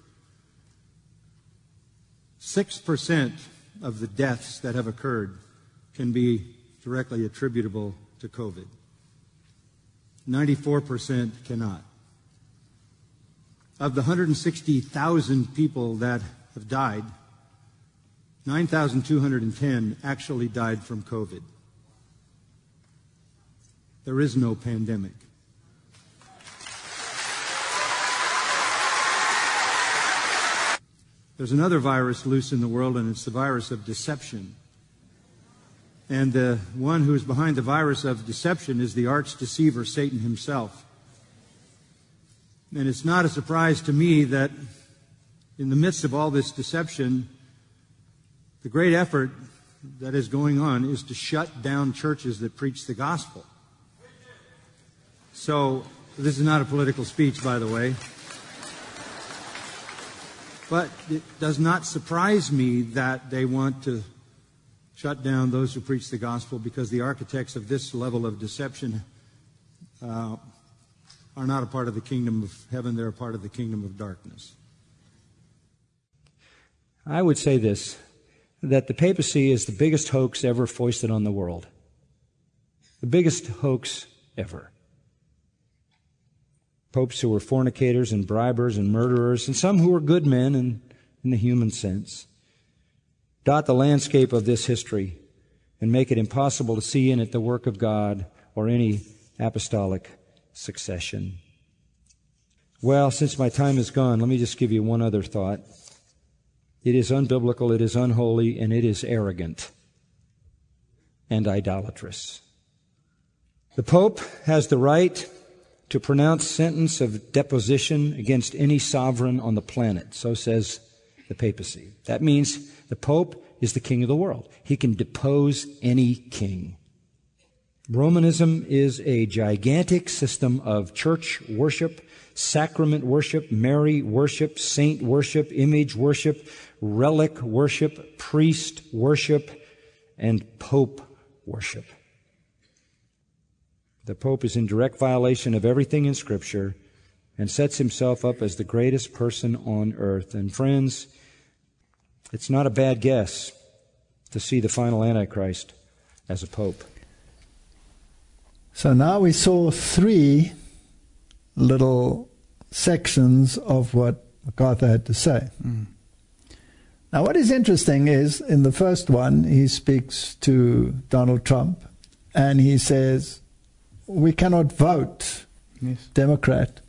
six percent of the deaths that have occurred can be directly attributable to COVID. ninety-four percent cannot. Of the one hundred sixty thousand people that have died, nine thousand two hundred ten actually died from COVID. There is no pandemic. There's another virus loose in the world, and it's the virus of deception. And the one who is behind the virus of deception is the arch deceiver, Satan himself. And it's not a surprise to me that in the midst of all this deception, the great effort that is going on is to shut down churches that preach the gospel. So, this is not a political speech, by the way. But it does not surprise me that they want to shut down those who preach the gospel, because the architects of this level of deception uh, are not a part of the kingdom of heaven. They're a part of the kingdom of darkness. I would say this, that the papacy is the biggest hoax ever foisted on the world. The biggest hoax ever. Popes who were fornicators and bribers and murderers, and some who were good men in, in the human sense, dot the landscape of this history and make it impossible to see in it the work of God or any apostolic succession. Well, since my time is gone, let me just give you one other thought. It is unbiblical, it is unholy, and it is arrogant and idolatrous. The Pope has the right to pronounce sentence of deposition against any sovereign on the planet. So says the papacy. That means the Pope is the king of the world. He can depose any king. Romanism is a gigantic system of church worship, sacrament worship, Mary worship, saint worship, image worship, relic worship, priest worship, and pope worship. The Pope is in direct violation of everything in Scripture and sets himself up as the greatest person on earth. And friends, it's not a bad guess to see the final Antichrist as a Pope. So now we saw three little sections of what MacArthur had to say. Mm. Now what is interesting is, in the first one, he speaks to Donald Trump, and he says, we cannot vote yes. Democrat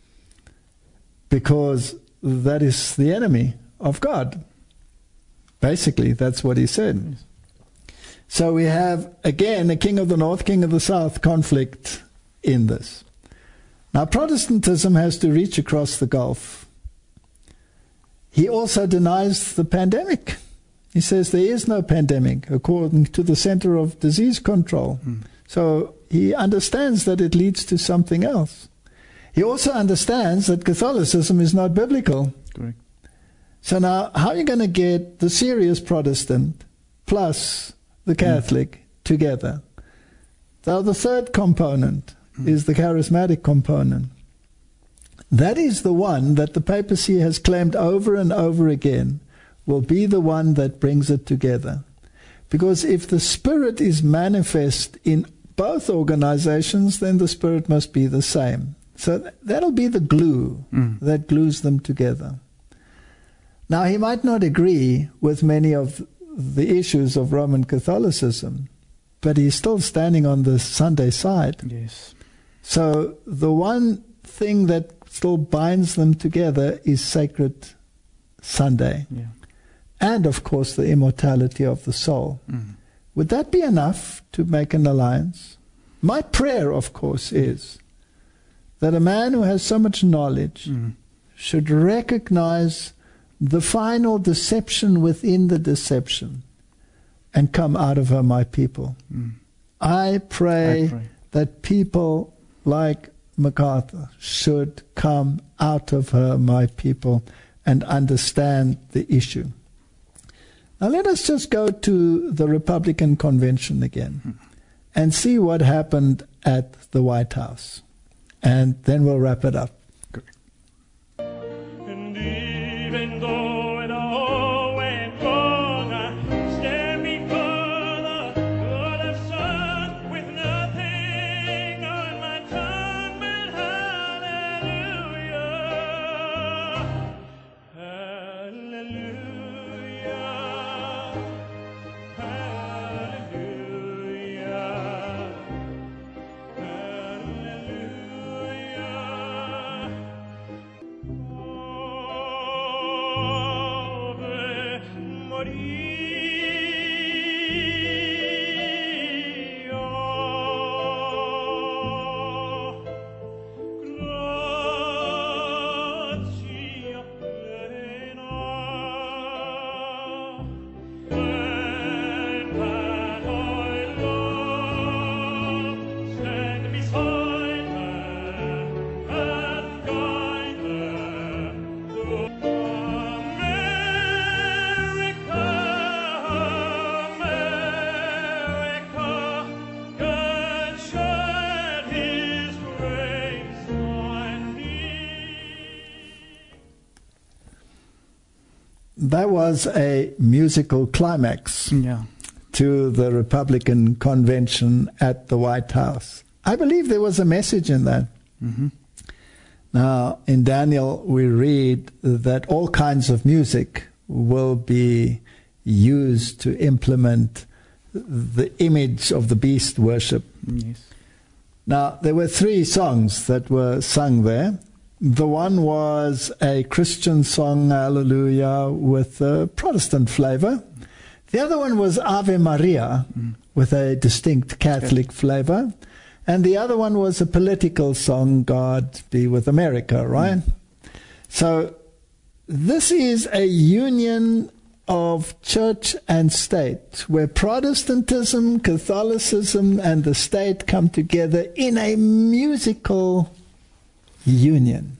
because that is the enemy of God. Basically, that's what he said. Yes. So we have, again, a king of the north, king of the south conflict in this. Now, Protestantism has to reach across the gulf. He also denies the pandemic. He says there is no pandemic according to the Center of Disease Control. Mm. So he understands that it leads to something else. He also understands that Catholicism is not biblical. Correct. So now, how are you going to get the serious Protestant plus the Catholic mm. together? So the third component mm. is the charismatic component. That is the one that the papacy has claimed over and over again will be the one that brings it together. Because if the Spirit is manifest in both organizations, then the Spirit must be the same. So th- that'll be the glue mm. that glues them together. Now, he might not agree with many of the issues of Roman Catholicism, but he's still standing on the Sunday side. Yes. So the one thing that still binds them together is sacred Sunday. Yeah. And, of course, the immortality of the soul. Mm. Would that be enough to make an alliance? My prayer, of course, is that a man who has so much knowledge mm. should recognize the final deception within the deception and come out of her, my people. Mm. I, pray I pray that people like MacArthur should come out of her, my people, and understand the issue. Now let us just go to the Republican convention again hmm. and see what happened at the White House. And then we'll wrap it up. And even though it all went wrong, I stand before the Lord of Son with nothing on my tongue but hallelujah, hallelujah, That was a musical climax yeah. to the Republican convention at the White House. I believe there was a message in that. Mm-hmm. Now, in Daniel, we read that all kinds of music will be used to implement the image of the beast worship. Yes. Now, there were three songs that were sung there. The one was a Christian song, Hallelujah, with a Protestant flavor. The other one was Ave Maria, mm. with a distinct Catholic okay. flavor. And the other one was a political song, God Be With America, right? Mm. So this is a union of church and state, where Protestantism, Catholicism, and the state come together in a musical union.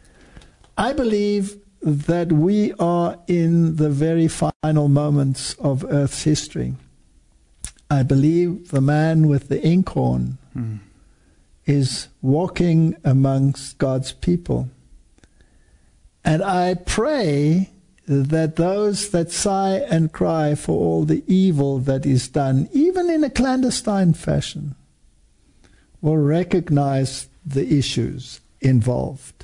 I believe that we are in the very final moments of Earth's history. I believe the man with the inkhorn mm. is walking amongst God's people. And I pray that those that sigh and cry for all the evil that is done, even in a clandestine fashion, will recognize the issues involved.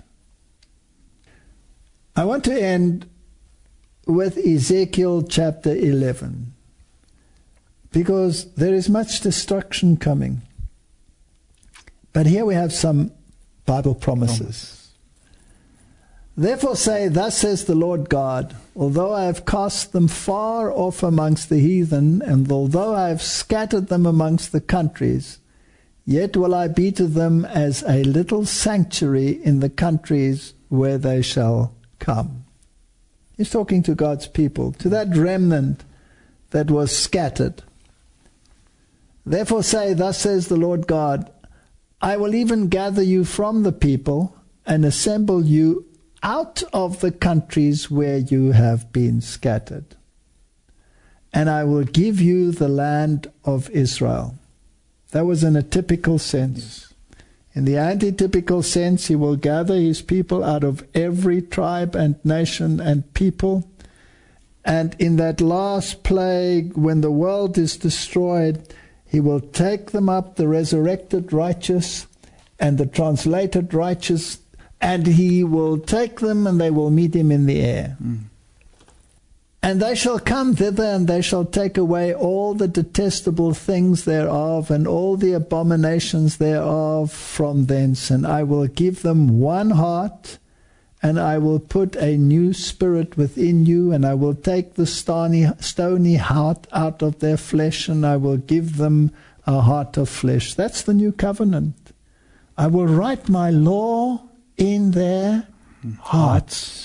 I want to end with Ezekiel chapter eleven, because there is much destruction coming. But here we have some Bible promises. Promise. Therefore say, thus says the Lord God, although I have cast them far off amongst the heathen, and although I have scattered them amongst the countries, yet will I be to them as a little sanctuary in the countries where they shall come. He's talking to God's people, to that remnant that was scattered. Therefore say, thus says the Lord God, I will even gather you from the people and assemble you out of the countries where you have been scattered. And I will give you the land of Israel. That was in a typical sense. Yes. In the antitypical sense, he will gather his people out of every tribe and nation and people. And in that last plague, when the world is destroyed, he will take them up, the resurrected righteous and the translated righteous, and he will take them and they will meet him in the air. Mm. And they shall come thither, and they shall take away all the detestable things thereof, and all the abominations thereof from thence. And I will give them one heart, and I will put a new spirit within you, and I will take the stony, stony heart out of their flesh, and I will give them a heart of flesh. That's the new covenant. I will write my law in their hearts,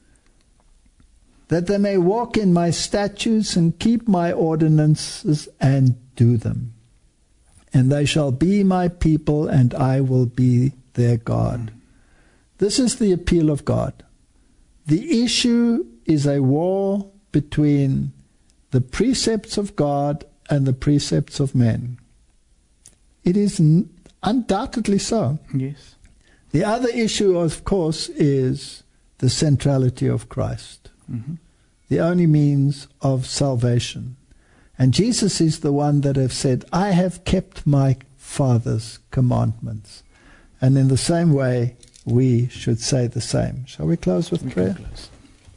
that they may walk in my statutes and keep my ordinances and do them. And they shall be my people, and I will be their God. This is the appeal of God. The issue is a war between the precepts of God and the precepts of men. It is n- undoubtedly so. Yes. The other issue, of course, is the centrality of Christ, Mm-hmm. the only means of salvation. And Jesus is the one that has said, I have kept my Father's commandments. And in the same way, we should say the same. Shall we close with We prayer? can close.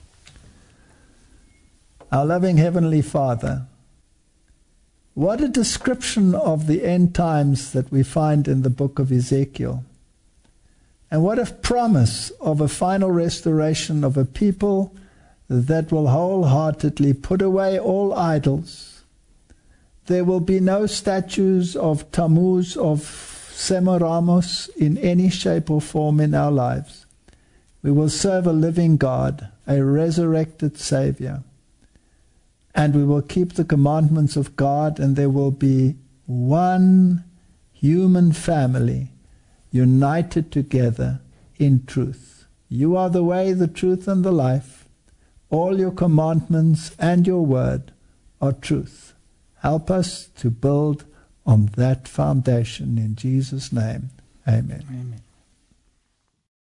Our loving Heavenly Father, what a description of the end times that we find in the book of Ezekiel. And what a promise of a final restoration of a people that will wholeheartedly put away all idols. There will be no statues of Tammuz, of Semiramis in any shape or form in our lives. We will serve a living God, a resurrected Savior. And we will keep the commandments of God, and there will be one human family united together in truth. You are the way, the truth, and the life. All your commandments and your word are truth. Help us to build on that foundation in Jesus' name. Amen. Amen.